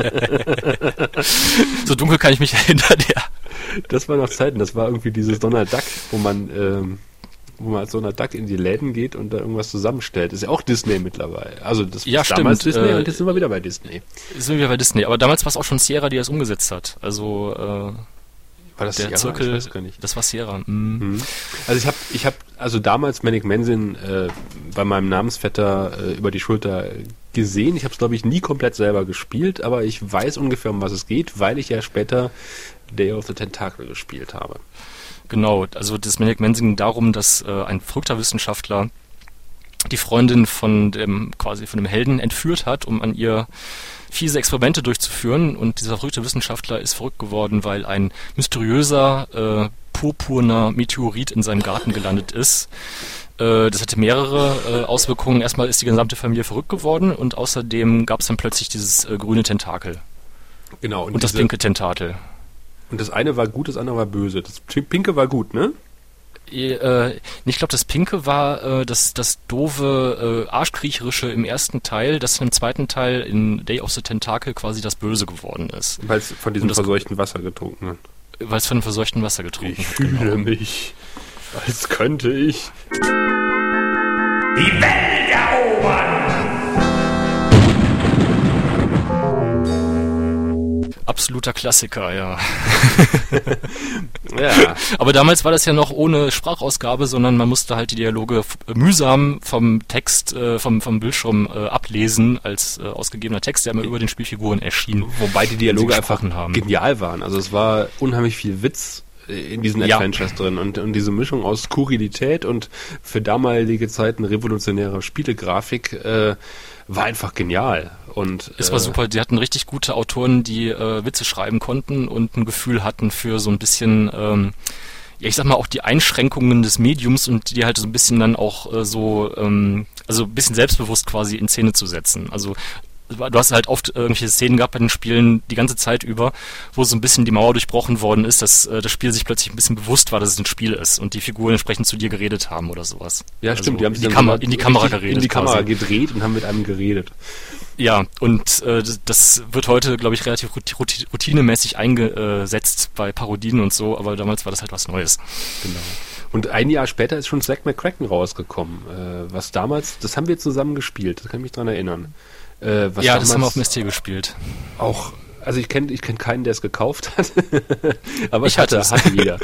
So dunkel kann ich mich erinnern, ja. Das war noch Zeiten, das war irgendwie dieses Donald Duck, wo man, ähm, wo man als Donald Duck in die Läden geht und da irgendwas zusammenstellt. Ist ja auch Disney mittlerweile. Also das Ja, ist damals stimmt, Disney äh, und jetzt sind wir wieder bei Disney. Sind wir bei Disney. Aber damals war es auch schon Sierra, die das umgesetzt hat. Also äh, War das der Sierra? Zirkel, Ich weiß gar nicht. das war Sierra. Mhm. Mhm. Also ich habe, ich habe, also damals Maniac Mansion äh, bei meinem Namensvetter äh, über die Schulter gesehen. Ich habe es glaube ich nie komplett selber gespielt, aber ich weiß ungefähr, um was es geht, weil ich ja später Day of the Tentacle gespielt habe. Genau, also das Maniac Mansion ging darum, dass äh, ein verrückter Wissenschaftler die Freundin von dem quasi von dem Helden entführt hat, um an ihr fiese Experimente durchzuführen. Und dieser verrückte Wissenschaftler ist verrückt geworden, weil ein mysteriöser äh, purpurner Meteorit in seinem Garten gelandet ist. Äh, das hatte mehrere äh, Auswirkungen. Erstmal ist die gesamte Familie verrückt geworden und außerdem gab es dann plötzlich dieses äh, grüne Tentakel. Genau. Und, und das pinke Tentakel. Und das eine war gut, das andere war böse. Das pinke war gut, ne? Äh, ich glaube, das Pinke war äh, das, das doofe äh, Arschkriecherische im ersten Teil, das im zweiten Teil in Day of the Tentacle quasi das Böse geworden ist. Weil es von diesem verseuchten Wasser getrunken hat. Weil es von dem verseuchten Wasser getrunken ich hat. Ich fühle genau. mich, als könnte ich die Welt erobern! Absoluter Klassiker, ja. Ja. Aber damals war das ja noch ohne Sprachausgabe, sondern man musste halt die Dialoge f- mühsam vom Text, äh, vom, vom Bildschirm äh, ablesen, als äh, ausgegebener Text, der immer über den Spielfiguren erschien. Wobei die Dialoge einfach haben. genial waren. Also es war unheimlich viel Witz in diesen ja. Adventures drin und, und diese Mischung aus Skurrilität und für damalige Zeiten revolutionärer Spielegrafik äh, war einfach genial. Und, es war äh, super, die hatten richtig gute Autoren, die äh, Witze schreiben konnten und ein Gefühl hatten für so ein bisschen, ähm, ja ich sag mal auch die Einschränkungen des Mediums und die halt so ein bisschen dann auch äh, so, ähm, also ein bisschen selbstbewusst quasi in Szene zu setzen. Also du hast halt oft irgendwelche Szenen gehabt bei den Spielen die ganze Zeit über, wo so ein bisschen die Mauer durchbrochen worden ist, dass äh, das Spiel sich plötzlich ein bisschen bewusst war, dass es ein Spiel ist und die Figuren entsprechend zu dir geredet haben oder sowas. Ja, also stimmt. Die haben sich in die, dann Kamera, in die Kamera geredet. In die Kamera quasi. gedreht und haben mit einem geredet. Ja, und äh, das, das wird heute, glaube ich, relativ routinemäßig eingesetzt bei Parodien und so, aber damals war das halt was Neues. Genau. Und ein Jahr später ist schon Zack McCracken rausgekommen, äh, was damals, das haben wir zusammen gespielt, das kann ich mich dran erinnern. Äh, was ja, das haben wir auf dem S T gespielt. Auch, also ich kenne ich kenn keinen, der es gekauft hat, aber ich hatte es. hatte jeder.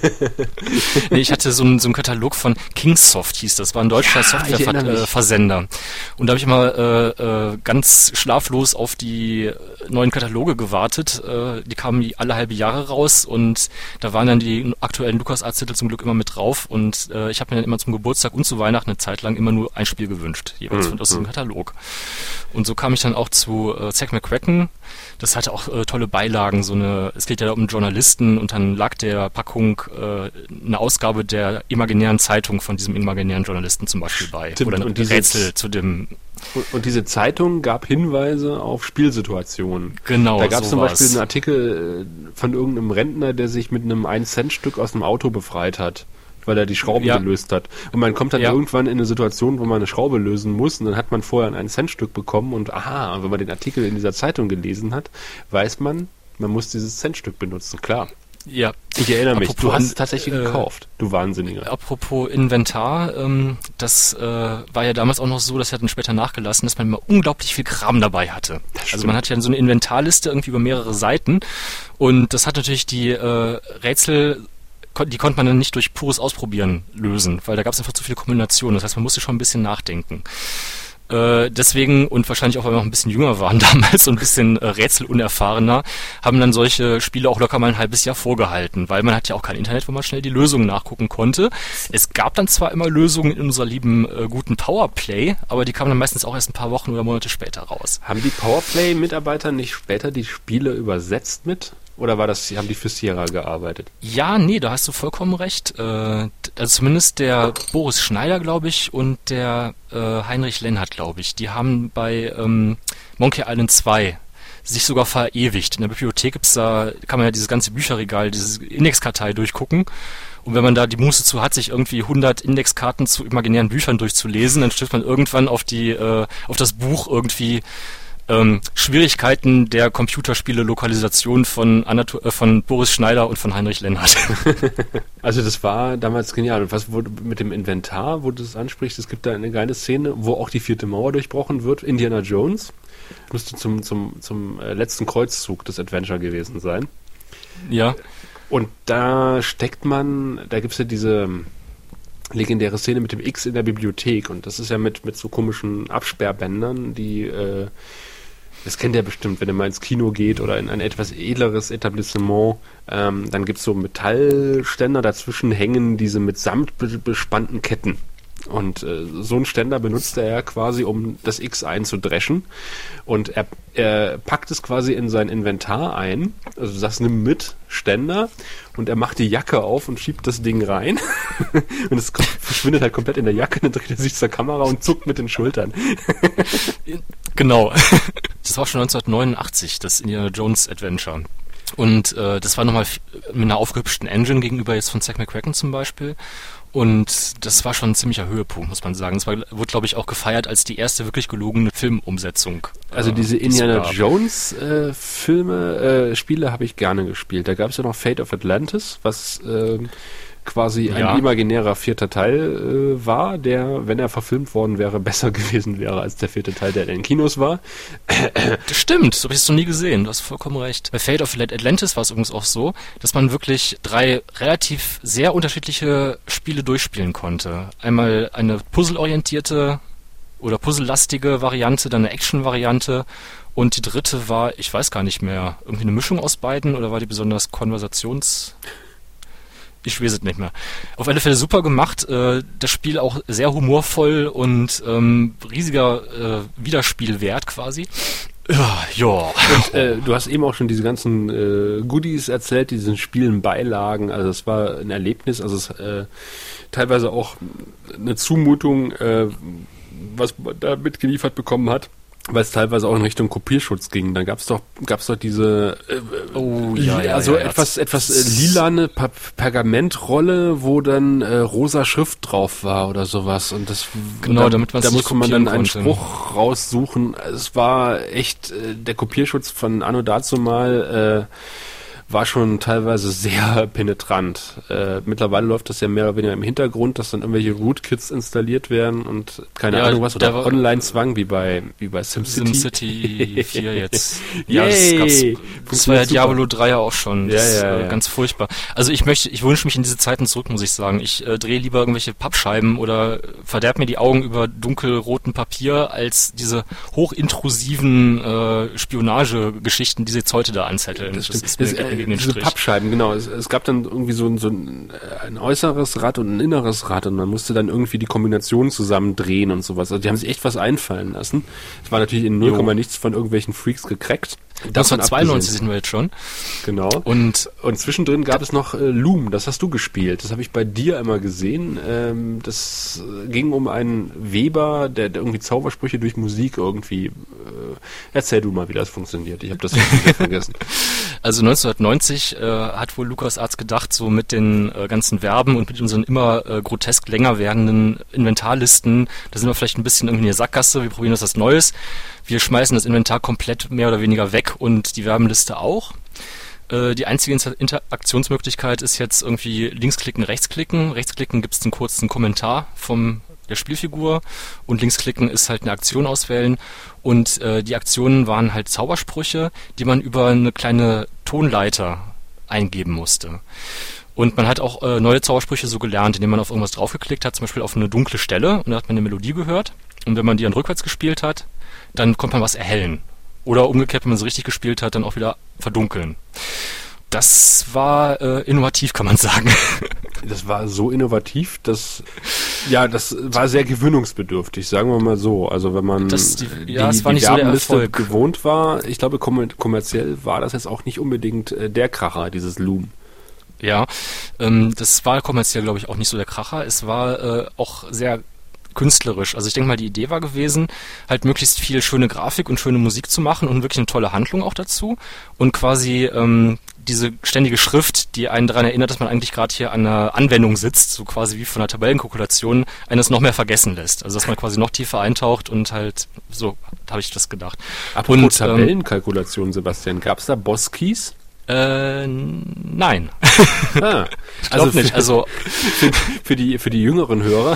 Nee, ich hatte so einen so einen Katalog von Kingsoft, hieß das, war ein deutscher ja, Softwareversender. Und da habe ich mal äh, äh, ganz schlaflos auf die neuen Kataloge gewartet. Äh, die kamen alle halbe Jahre raus und da waren dann die aktuellen LucasArts-Titel zum Glück immer mit drauf. Und äh, ich habe mir dann immer zum Geburtstag und zu Weihnachten eine Zeit lang immer nur ein Spiel gewünscht, jeweils mhm. aus dem Katalog. Und so kam ich dann auch zu äh, Zack McCracken. Das hatte auch äh, tolle Beilagen, so eine, es geht ja da um einen Journalisten und dann lag der Packung äh, eine Ausgabe der imaginären Zeitung von diesem imaginären Journalisten zum Beispiel bei. Stimmt, oder ein Rätsel zu dem... Und, und diese Zeitung gab Hinweise auf Spielsituationen. Genau, da gab es so zum Beispiel war's. einen Artikel von irgendeinem Rentner, der sich mit einem ein Cent Stück aus dem Auto befreit hat, weil er die Schrauben ja. gelöst hat. Und man kommt dann ja. irgendwann in eine Situation, wo man eine Schraube lösen muss und dann hat man vorher ein ein Cent Stück bekommen und aha, wenn man den Artikel in dieser Zeitung gelesen hat, weiß man, man muss dieses Centstück benutzen, klar. Ja. Ich erinnere mich, apropos du hast an, es tatsächlich äh, gekauft, du Wahnsinniger. Apropos Inventar, ähm, das äh, war ja damals auch noch so, das hat dann später nachgelassen, dass man immer unglaublich viel Kram dabei hatte. Also man hat ja so eine Inventarliste irgendwie über mehrere Seiten und das hat natürlich die äh, Rätsel, die konnte man dann nicht durch pures Ausprobieren lösen, weil da gab es einfach zu viele Kombinationen. Das heißt, man musste schon ein bisschen nachdenken. Äh, deswegen, und wahrscheinlich auch, weil wir noch ein bisschen jünger waren damals und ein bisschen äh, rätselunerfahrener, haben dann solche Spiele auch locker mal ein halbes Jahr vorgehalten, weil man hat ja auch kein Internet, wo man schnell die Lösungen nachgucken konnte. Es gab dann zwar immer Lösungen in unserer lieben äh, guten Powerplay, aber die kamen dann meistens auch erst ein paar Wochen oder Monate später raus. Haben die Powerplay-Mitarbeiter nicht später die Spiele übersetzt mit? Oder war das, haben die für Sierra gearbeitet? Ja, nee, da hast du vollkommen recht. Äh, also zumindest der Boris Schneider, glaube ich, und der äh, Heinrich Lennart, glaube ich, die haben bei ähm, Monkey Island zwei sich sogar verewigt. In der Bibliothek gibt's da, kann man ja dieses ganze Bücherregal, diese Indexkartei durchgucken. Und wenn man da die Muße zu hat, sich irgendwie hundert Indexkarten zu imaginären Büchern durchzulesen, dann stößt man irgendwann auf die, äh, auf das Buch irgendwie Ähm, Schwierigkeiten der Computerspiele-Lokalisation von, Anato- äh, von Boris Schneider und von Heinrich Lennart. Also das war damals genial. Und was wurde mit dem Inventar, wo du das ansprichst, es gibt da eine geile Szene, wo auch die vierte Mauer durchbrochen wird. Indiana Jones müsste zum, zum, zum äh, letzten Kreuzzug des Adventure gewesen sein. Ja. Und da steckt man, da gibt's ja diese legendäre Szene mit dem X in der Bibliothek. Und das ist ja mit, mit so komischen Absperrbändern, die... Äh, Das kennt ihr bestimmt, wenn ihr mal ins Kino geht oder in ein etwas edleres Etablissement, ähm, dann gibt's so Metallständer, dazwischen hängen diese mit Samt be- bespannten Ketten. Und äh, so einen Ständer benutzt er ja quasi, um das X einzudreschen. Und er, er packt es quasi in sein Inventar ein. Also du sagst, nimm mit Ständer. Und er macht die Jacke auf und schiebt das Ding rein. Und es kommt, verschwindet halt komplett in der Jacke. Dann dreht er sich zur Kamera und zuckt mit den Schultern. Genau. Das war schon neunzehnhundertneunundachtzig, das Indiana Jones Adventure. Und äh, das war nochmal mit einer aufgehübschten Engine gegenüber jetzt von Zack McCracken zum Beispiel. Und das war schon ein ziemlicher Höhepunkt, muss man sagen. Es war, wurde, glaube ich, auch gefeiert als die erste wirklich gelungene Filmumsetzung. Also äh, diese Indiana Jones äh, Filme, äh, Spiele habe ich gerne gespielt. Da gab es ja noch Fate of Atlantis, was äh, quasi ja. ein imaginärer vierter Teil äh, war, der, wenn er verfilmt worden wäre, besser gewesen wäre als der vierte Teil, der in den Kinos war. Das stimmt, so habe ich es noch nie gesehen, du hast vollkommen recht. Bei Fate of Atlantis war es übrigens auch so, dass man wirklich drei relativ sehr unterschiedliche Spiele durchspielen konnte. Einmal eine puzzleorientierte oder puzzlelastige Variante, dann eine Action-Variante und die dritte war, ich weiß gar nicht mehr, irgendwie eine Mischung aus beiden oder war die besonders konversations... Ich weiß es nicht mehr. Auf alle Fälle super gemacht. Äh, das Spiel auch sehr humorvoll und ähm, riesiger äh, Wiederspielwert quasi. Ja. ja. Und, äh, du hast eben auch schon diese ganzen äh, Goodies erzählt, die diesen Spielen Beilagen. Also es war ein Erlebnis. Also es äh, teilweise auch eine Zumutung, äh, was man da mitgeliefert bekommen hat. Weil es teilweise auch in Richtung Kopierschutz ging. Dann gab's doch, gab's doch diese, äh, oh, ja, ja, also ja, etwas, etwas äh, lilane pa- Pergamentrolle, wo dann äh, rosa Schrift drauf war oder sowas. Und das, genau, da, damit man da musste man dann einen konnte. Spruch raussuchen. Es war echt, äh, der Kopierschutz von Anno dazumal, äh, war schon teilweise sehr penetrant. Äh, mittlerweile läuft das ja mehr oder weniger im Hintergrund, dass dann irgendwelche Rootkits installiert werden und keine ja, Ahnung was, oder Online-Zwang wie bei wie bei SimCity. SimCity vier jetzt. Ja, Yay. das gab's, das war ja Diablo drei ja auch schon. Das ja, ja, ist äh, ja. ganz furchtbar. Also ich möchte, ich wünsche mich in diese Zeiten zurück, muss ich sagen. Ich äh, drehe lieber irgendwelche Pappscheiben oder verderb mir die Augen über dunkelroten Papier als diese hochintrusiven äh, Spionagegeschichten, die sie jetzt heute da anzetteln. Das, das das ist mir ist, gegen den diese Strich. Pappscheiben, genau. Es, es gab dann irgendwie so, ein- so ein, ein äußeres Rad und ein inneres Rad und man musste dann irgendwie die Kombinationen zusammendrehen und sowas. Also die haben sich echt was einfallen lassen. Es war natürlich in null Komma nichts von irgendwelchen Freaks gecrackt. neunzehnhundertzweiundneunzig sind wir jetzt schon. Genau. Und Und zwischendrin gab es noch äh, Loom, das hast du gespielt. Das habe ich bei dir immer gesehen. Ähm, das äh, ging um einen Weber, der, der irgendwie Zaubersprüche durch Musik irgendwie... Äh, erzähl du mal, wie das funktioniert. Ich habe das wieder vergessen. Also neunzehnhundertneunzig äh, hat wohl LucasArts gedacht, so mit den äh, ganzen Verben und mit unseren immer äh, grotesk länger werdenden Inventarlisten, da sind wir vielleicht ein bisschen irgendwie in der Sackgasse, wir probieren das was Neues. Wir schmeißen das Inventar komplett mehr oder weniger weg und die Verbenliste auch. Äh, die einzige Inter- Interaktionsmöglichkeit ist jetzt irgendwie linksklicken, rechtsklicken. Rechtsklicken gibt es einen kurzen Kommentar vom der Spielfigur und linksklicken ist halt eine Aktion auswählen und äh, die Aktionen waren halt Zaubersprüche, die man über eine kleine Tonleiter eingeben musste. Und man hat auch äh, neue Zaubersprüche so gelernt, indem man auf irgendwas draufgeklickt hat, zum Beispiel auf eine dunkle Stelle und da hat man eine Melodie gehört und wenn man die dann rückwärts gespielt hat, dann konnte man was erhellen. Oder umgekehrt, wenn man sie richtig gespielt hat, dann auch wieder verdunkeln. Das war äh, innovativ, kann man sagen. Das war so innovativ, dass ja, das war sehr gewöhnungsbedürftig, sagen wir mal so. Also wenn man Das, die, die, ja, es war die nicht so der Verbenliste Erfolg. gewohnt war, ich glaube kommer- kommerziell war das jetzt auch nicht unbedingt äh, der Kracher, dieses Loom. Ja, ähm, das war kommerziell, glaube ich, auch nicht so der Kracher. Es war äh, auch sehr künstlerisch. Also ich denke mal, die Idee war gewesen, halt möglichst viel schöne Grafik und schöne Musik zu machen und wirklich eine tolle Handlung auch dazu. Und quasi ähm, diese ständige Schrift, die einen daran erinnert, dass man eigentlich gerade hier an einer Anwendung sitzt, so quasi wie von einer Tabellenkalkulation, eines noch mehr vergessen lässt. Also dass man quasi noch tiefer eintaucht und halt, so habe ich das gedacht. Apropos Und, ähm, Tabellenkalkulation, Sebastian, gab es da Boss-Keys? Äh, nein. Ah, Ich glaube also nicht. für, Also für, für die für die jüngeren Hörer.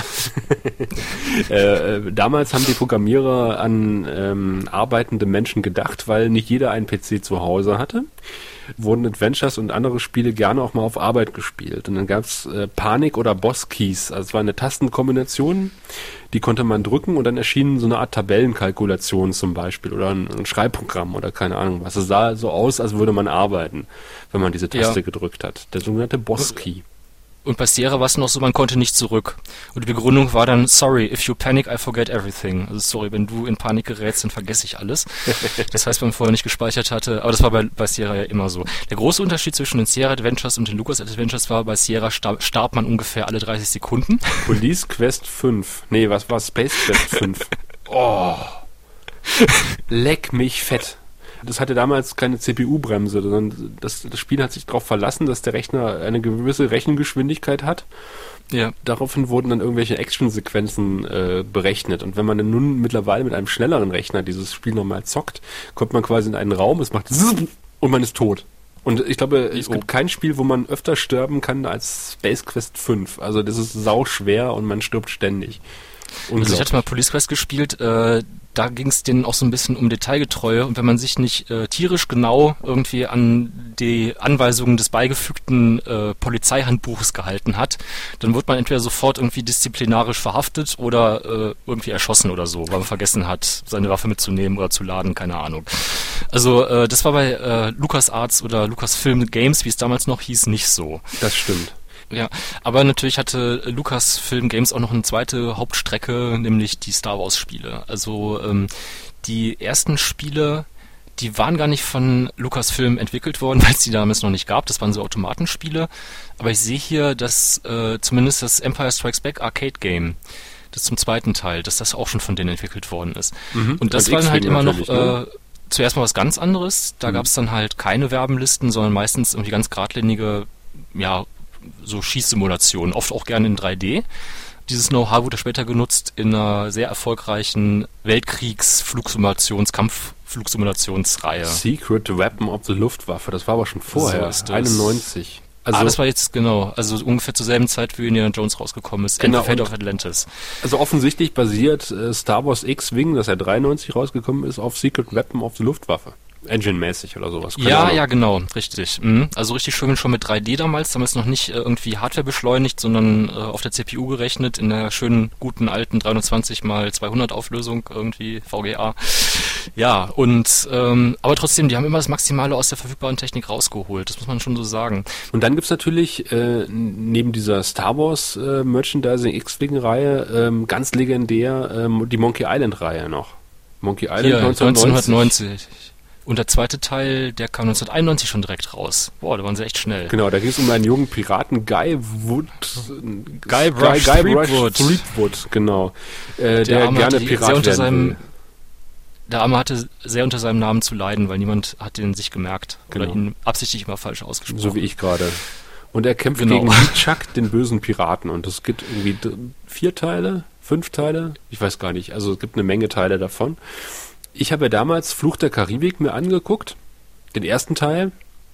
äh, damals haben die Programmierer an ähm, arbeitende Menschen gedacht, weil nicht jeder einen P C zu Hause hatte. Wurden Adventures und andere Spiele gerne auch mal auf Arbeit gespielt. Und dann gab's äh, Panik- oder Boss-Keys. Also es war eine Tastenkombination, die konnte man drücken und dann erschien so eine Art Tabellenkalkulation zum Beispiel oder ein, ein Schreibprogramm oder keine Ahnung was. Es sah so aus, als würde man arbeiten, wenn man diese Taste Ja. gedrückt hat. Der sogenannte Boss-Key. Und bei Sierra war es noch so, man konnte nicht zurück. Und die Begründung war dann, sorry, if you panic, I forget everything. Also sorry, wenn du in Panik gerätst, dann vergesse ich alles. Das heißt, wenn man vorher nicht gespeichert hatte, aber das war bei, bei Sierra ja immer so. Der große Unterschied zwischen den Sierra Adventures und den Lucas Adventures war, bei Sierra starb, starb man ungefähr alle dreißig Sekunden. Police Quest fünf. Nee, was war Space Quest fünf? Oh. Leck mich fett. Das hatte damals keine C P U-Bremse, sondern das, das Spiel hat sich darauf verlassen, dass der Rechner eine gewisse Rechengeschwindigkeit hat. Ja. Daraufhin wurden dann irgendwelche Action-Sequenzen äh, berechnet. Und wenn man dann nun mittlerweile mit einem schnelleren Rechner dieses Spiel nochmal zockt, kommt man quasi in einen Raum, es macht und man ist tot. Und ich glaube, es oh. gibt kein Spiel, wo man öfter sterben kann als Space Quest fünf. Also das ist sauschwer und man stirbt ständig. Also ich hatte mal Police Quest gespielt, äh, da ging es denen auch so ein bisschen um Detailgetreue und wenn man sich nicht äh, tierisch genau irgendwie an die Anweisungen des beigefügten äh, Polizeihandbuches gehalten hat, dann wird man entweder sofort irgendwie disziplinarisch verhaftet oder äh, irgendwie erschossen oder so, weil man vergessen hat, seine Waffe mitzunehmen oder zu laden, keine Ahnung. Also äh, das war bei äh, LucasArts oder Lucasfilm Games, wie es damals noch hieß, nicht so. Das stimmt. Ja, aber natürlich hatte Lucasfilm Games auch noch eine zweite Hauptstrecke, nämlich die Star Wars Spiele. Also ähm, die ersten Spiele, die waren gar nicht von Lucasfilm entwickelt worden, weil es die damals noch nicht gab. Das waren so Automatenspiele. Aber ich sehe hier, dass äh, zumindest das Empire Strikes Back Arcade Game, das zum zweiten Teil, dass das auch schon von denen entwickelt worden ist. Mhm. Und das war dann halt immer noch äh, zuerst mal was ganz anderes. Da mhm. gab es dann halt keine Werbenlisten, sondern meistens irgendwie ganz geradlinige, ja, so Schießsimulationen, oft auch gerne in drei D. Dieses Know-how wurde später genutzt in einer sehr erfolgreichen Weltkriegs-Flugsimulations-, Kampfflugsimulationsreihe. Secret Weapon of the Luftwaffe, das war aber schon vorher, so einundneunzig. Also, ah, das war jetzt, genau, also ungefähr zur selben Zeit, wie Indiana Jones rausgekommen ist. Genau, Fate of Atlantis. Also offensichtlich basiert äh, Star Wars X-Wing, das ja dreiundneunzig rausgekommen ist, auf Secret Weapon of the Luftwaffe. Engine-mäßig oder sowas. Keine Ja, Ahnung. ja, genau, richtig. Mhm. Also richtig schön schon mit drei D damals, damals noch nicht äh, irgendwie Hardware beschleunigt, sondern äh, auf der C P U gerechnet, in der schönen, guten, alten dreihundertzwanzig mal zweihundert Auflösung, irgendwie V G A. Ja, und, ähm, aber trotzdem, die haben immer das Maximale aus der verfügbaren Technik rausgeholt, das muss man schon so sagen. Und dann gibt's natürlich, äh, neben dieser Star Wars äh, Merchandising X-Wing-Reihe, ähm, ganz legendär, ähm, die Monkey Island-Reihe noch. Monkey Island Hier, neunzehnhundertneunzig. neunzehnhundertneunzig. Und der zweite Teil, der kam neunzehnhunderteinundneunzig schon direkt raus. Boah, da waren sie echt schnell. Genau, da ging es um einen jungen Piraten, Guy Wood. Guy Brush Threepwood. Threepwood, genau. Äh, der der gerne die, Pirat werden seinem, will. Der Arme hatte sehr unter seinem Namen zu leiden, weil niemand hat den sich gemerkt. Genau. Oder ihn absichtlich immer falsch ausgesprochen. So wie ich gerade. Und er kämpft genau. gegen Chuck, den bösen Piraten. Und es gibt irgendwie vier Teile, fünf Teile, ich weiß gar nicht. Also es gibt eine Menge Teile davon. Ich habe ja damals Fluch der Karibik mir angeguckt, den ersten Teil,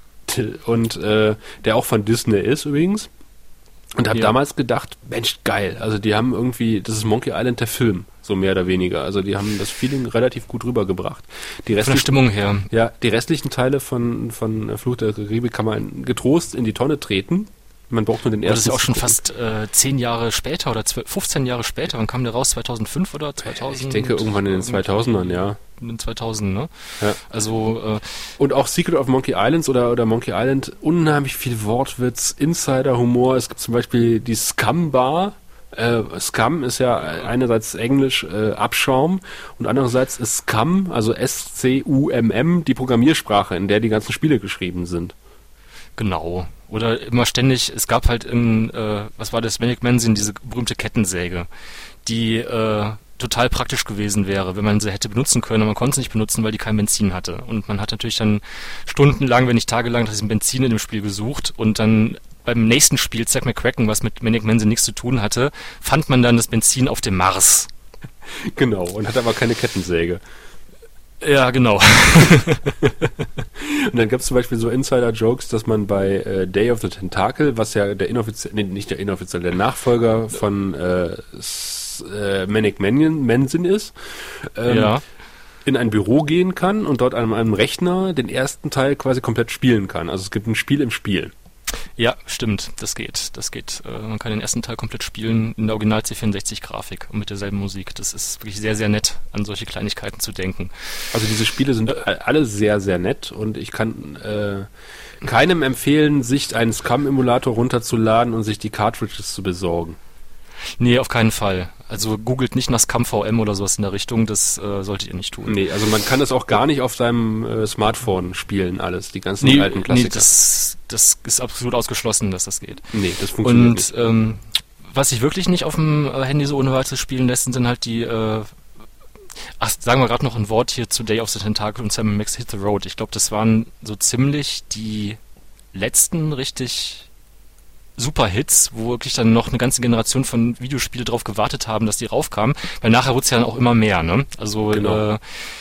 und äh, der auch von Disney ist übrigens, und habe ja. damals gedacht, Mensch, geil, also die haben irgendwie, das ist Monkey Island der Film, so mehr oder weniger, also die haben das Feeling relativ gut rübergebracht. Die von der Stimmung her. Ja, die restlichen Teile von, von Fluch der Karibik kann man getrost in die Tonne treten. Man braucht nur den ersten. Das ist ja auch schon fast äh, zehn Jahre später oder zwölf, fünfzehn Jahre später. Wann kam der raus? zweitausendfünf oder zweitausend? Ich denke irgendwann in den zweitausendern, ja. In den zweitausend, ne? Ja. Also, äh, und auch Secret of Monkey Islands oder, oder Monkey Island, unheimlich viel Wortwitz, Insider-Humor. Es gibt zum Beispiel die Scum-Bar. Äh, Scum ist ja einerseits Englisch äh, Abschaum und andererseits ist Scum, also S C U M M, die Programmiersprache, in der die ganzen Spiele geschrieben sind. Genau. Oder immer ständig, es gab halt in, äh, was war das, Maniac Mansion, diese berühmte Kettensäge, die äh, total praktisch gewesen wäre, wenn man sie hätte benutzen können, aber man konnte sie nicht benutzen, weil die kein Benzin hatte. Und man hat natürlich dann stundenlang, wenn nicht tagelang, nach diesem Benzin in dem Spiel gesucht und dann beim nächsten Spiel, Zack McCracken, was mit Maniac Mansion nichts zu tun hatte, fand man dann das Benzin auf dem Mars. Genau, und hat aber keine Kettensäge. Ja, genau. Und dann gab es zum Beispiel so Insider-Jokes, dass man bei äh, Day of the Tentacle, was ja der inoffizielle, nee, nicht der inoffizielle, der Nachfolger von äh, S- äh, Maniac Mansion ist, ähm, ja. in ein Büro gehen kann und dort an einem Rechner den ersten Teil quasi komplett spielen kann. Also es gibt ein Spiel im Spiel. Ja, stimmt, das geht. Das geht. Äh, man kann den ersten Teil komplett spielen in der Original C vierundsechzig-Grafik und mit derselben Musik. Das ist wirklich sehr, sehr nett, an solche Kleinigkeiten zu denken. Also diese Spiele sind äh, alle sehr, sehr nett und ich kann äh, keinem empfehlen, sich einen Scum-Emulator runterzuladen und sich die Cartridges zu besorgen. Nee, auf keinen Fall. Also googelt nicht nach Scum V M oder sowas in der Richtung, das äh, solltet ihr nicht tun. Nee, also man kann das auch gar nicht auf seinem äh, Smartphone spielen, alles, die ganzen nee, alten Klassiker. Nee, das, das ist absolut ausgeschlossen, dass das geht. Nee, das funktioniert Und, nicht. Und ähm, was sich wirklich nicht auf dem äh, Handy so ohne weiteres spielen lässt, sind halt die, äh, ach, sagen wir gerade noch ein Wort hier zu Day of the Tentacle und Sam and Max Hit the Road. Ich glaube, das waren so ziemlich die letzten richtig super Hits, wo wirklich dann noch eine ganze Generation von Videospiele drauf gewartet haben, dass die raufkamen, weil nachher wurde es ja dann auch immer mehr, ne? Also genau. äh,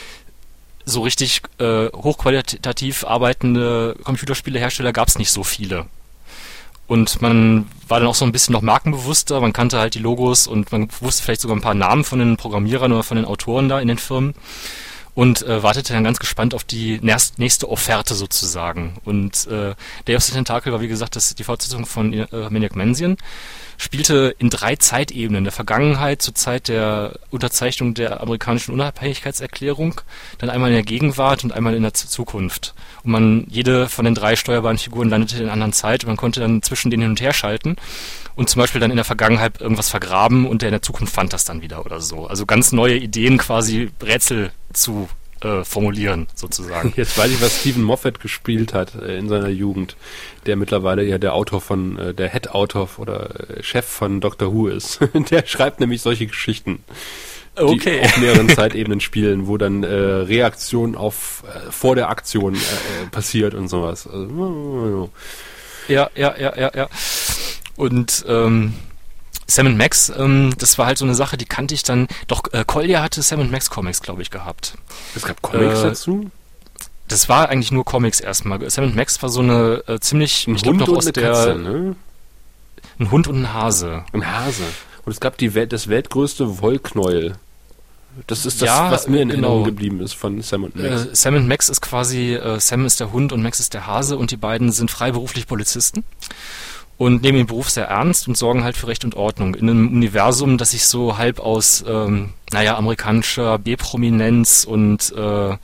so richtig äh, hochqualitativ arbeitende Computerspielehersteller gab es nicht so viele. Und man war dann auch so ein bisschen noch markenbewusster, man kannte halt die Logos und man wusste vielleicht sogar ein paar Namen von den Programmierern oder von den Autoren da in den Firmen. Und äh, wartete dann ganz gespannt auf die nächste Offerte sozusagen. Und äh, Day of the Tentacle war, wie gesagt, das die Fortsetzung von äh, Maniac Mansion, spielte in drei Zeitebenen. Der Vergangenheit zur Zeit der Unterzeichnung der amerikanischen Unabhängigkeitserklärung, dann einmal in der Gegenwart und einmal in der Z- Zukunft. Und man, jede von den drei steuerbaren Figuren landete in einer anderen Zeit und man konnte dann zwischen denen hin und her schalten und zum Beispiel dann in der Vergangenheit irgendwas vergraben und der in der Zukunft fand das dann wieder oder so. Also ganz neue Ideen, quasi Rätsel zu äh, formulieren, sozusagen. Jetzt weiß ich, was Stephen Moffat gespielt hat äh, in seiner Jugend, der mittlerweile ja der Autor von, äh, der Head-Autor oder äh, Chef von Doctor Who ist. Der schreibt nämlich solche Geschichten. Okay. Die auf mehreren Zeitebenen spielen, wo dann äh, Reaktion auf äh, vor der Aktion äh, passiert und sowas. Also, ja, ja, ja, ja, ja. Und ähm, Sam and Max, ähm, das war halt so eine Sache, die kannte ich dann. Doch äh, Kolja hatte Sam and Max Comics, glaube ich, gehabt. Es gab Comics äh, dazu? Das war eigentlich nur Comics erstmal. Sam and Max war so eine äh, ziemlich, ein ich glaube Hund noch und aus eine der Katze, ne? Ein Hund und ein Hase. Ein Hase. Und es gab die Welt, das weltgrößte Wollknäuel. Das ist das, ja, was mir in genau. Erinnerung geblieben ist von Sam und Max. Äh, Sam und Max ist quasi, äh, Sam ist der Hund und Max ist der Hase und die beiden sind freiberuflich Polizisten und nehmen den Beruf sehr ernst und sorgen halt für Recht und Ordnung in einem Universum, das sich so halb aus, ähm, naja, amerikanischer B-Prominenz und äh,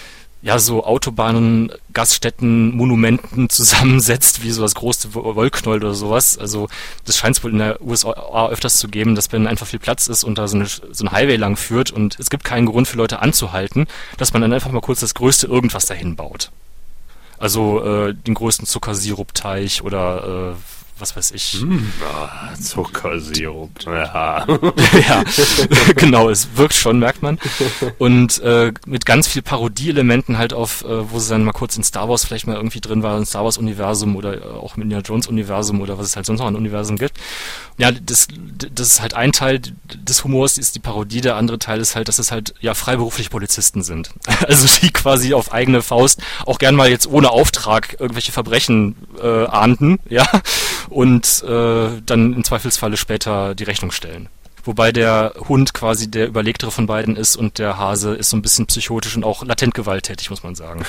ja, so Autobahnen, Gaststätten, Monumenten zusammensetzt, wie so das große Wollknäuel oder sowas. Also das scheint es wohl in der U S A öfters zu geben, dass wenn einfach viel Platz ist und da so, eine, so ein Highway lang führt und es gibt keinen Grund für Leute anzuhalten, dass man dann einfach mal kurz das größte Irgendwas dahin baut. Also äh, den größten Zuckersirupteich oder äh, was weiß ich. Mm, ah, Zuckersirup. Ja. Ja, genau, es wirkt schon, merkt man. Und äh, mit ganz viel Parodie-Elementen halt auf, äh, wo sie dann mal kurz in Star Wars vielleicht mal irgendwie drin war, ein Star Wars-Universum oder äh, auch im Indiana Jones-Universum oder was es halt sonst noch an Universen gibt. Ja, das, das ist halt ein Teil des Humors, ist die Parodie, der andere Teil ist halt, dass es halt ja freiberuflich Polizisten sind. Also die quasi auf eigene Faust auch gern mal jetzt ohne Auftrag irgendwelche Verbrechen äh, ahnden, ja, und äh, dann im Zweifelsfalle später die Rechnung stellen. Wobei der Hund quasi der überlegtere von beiden ist und der Hase ist so ein bisschen psychotisch und auch latent gewalttätig, muss man sagen.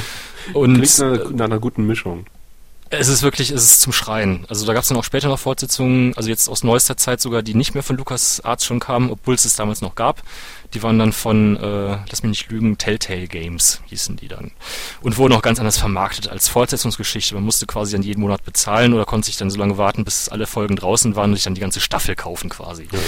Und klingt nach, nach einer guten Mischung. Es ist wirklich, es ist zum Schreien. Also da gab es dann auch später noch Fortsetzungen, also jetzt aus neuester Zeit sogar, die nicht mehr von LucasArts schon kamen, obwohl es es damals noch gab. Die waren dann von, äh, lass mich nicht lügen, Telltale Games hießen die dann. Und wurden auch ganz anders vermarktet als Fortsetzungsgeschichte. Man musste quasi dann jeden Monat bezahlen oder konnte sich dann so lange warten, bis alle Folgen draußen waren und sich dann die ganze Staffel kaufen quasi. Ja,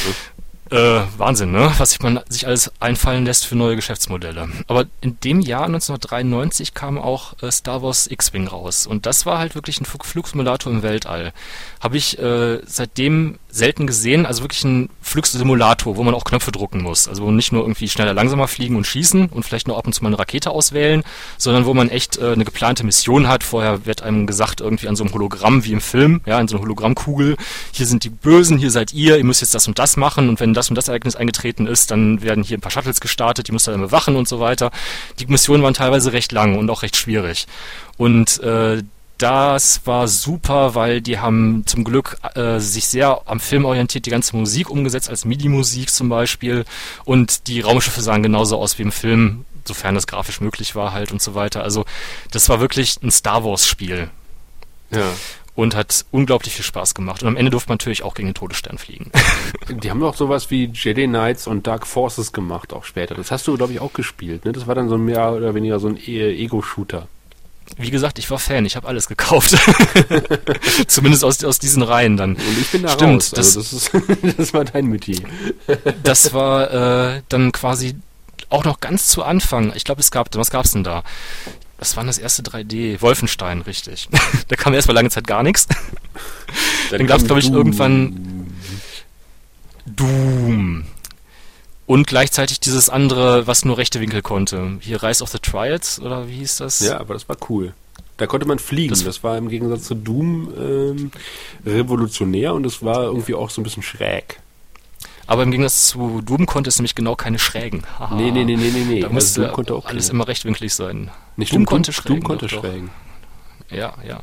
Äh, Wahnsinn, ne? Was sich man sich alles einfallen lässt für neue Geschäftsmodelle. Aber in dem Jahr neunzehnhundertdreiundneunzig kam auch äh, Star Wars X-Wing raus. Und das war halt wirklich ein Flugsimulator im Weltall. Habe ich äh, seitdem selten gesehen, also wirklich ein Flugsimulator, wo man auch Knöpfe drucken muss. Also nicht nur irgendwie schneller, langsamer fliegen und schießen und vielleicht noch ab und zu mal eine Rakete auswählen, sondern wo man echt äh, eine geplante Mission hat. Vorher wird einem gesagt, irgendwie an so einem Hologramm wie im Film, ja, in so einer Hologrammkugel, hier sind die Bösen, hier seid ihr, ihr müsst jetzt das und das machen und wenn das und das Ereignis eingetreten ist, dann werden hier ein paar Shuttles gestartet, die müsst ihr dann bewachen und so weiter. Die Missionen waren teilweise recht lang und auch recht schwierig. Und äh, das war super, weil die haben zum Glück äh, sich sehr am Film orientiert, die ganze Musik umgesetzt, als MIDI-Musik zum Beispiel. Und die Raumschiffe sahen genauso aus wie im Film, sofern das grafisch möglich war halt und so weiter. Also das war wirklich ein Star Wars-Spiel. Ja. Und hat unglaublich viel Spaß gemacht. Und am Ende durfte man natürlich auch gegen den Todesstern fliegen. Die haben doch sowas wie Jedi Knights und Dark Forces gemacht, auch später. Das hast du, glaube ich, auch gespielt, ne? Das war dann so mehr oder weniger so ein e- Ego-Shooter. Wie gesagt, ich war Fan, ich habe alles gekauft. Zumindest aus, aus diesen Reihen dann. Und ich bin da Stimmt, raus. Also das, ist, das war dein Metier. Das war äh, dann quasi auch noch ganz zu Anfang. Ich glaube, es gab, was gab's denn da? Was war denn das erste drei D? Wolfenstein, richtig. Da kam erstmal lange Zeit gar nichts. Dann, dann gab es, glaube ich, irgendwann Doom. Und gleichzeitig dieses andere, was nur rechte Winkel konnte. Hier Rise of the Triads, oder wie hieß das? Ja, aber das war cool. Da konnte man fliegen. Das, das war im Gegensatz zu Doom ähm, revolutionär und es war irgendwie auch so ein bisschen schräg. Aber im Gegensatz zu Doom konnte es nämlich genau keine Schrägen. Haha. Nee, nee, nee, nee, nee. nee. Da musste also Doom konnte auch alles keine. immer rechtwinklig sein. Nicht Doom, Doom konnte Schrägen. Doom konnte doch, Schrägen. Doch. Ja, ja.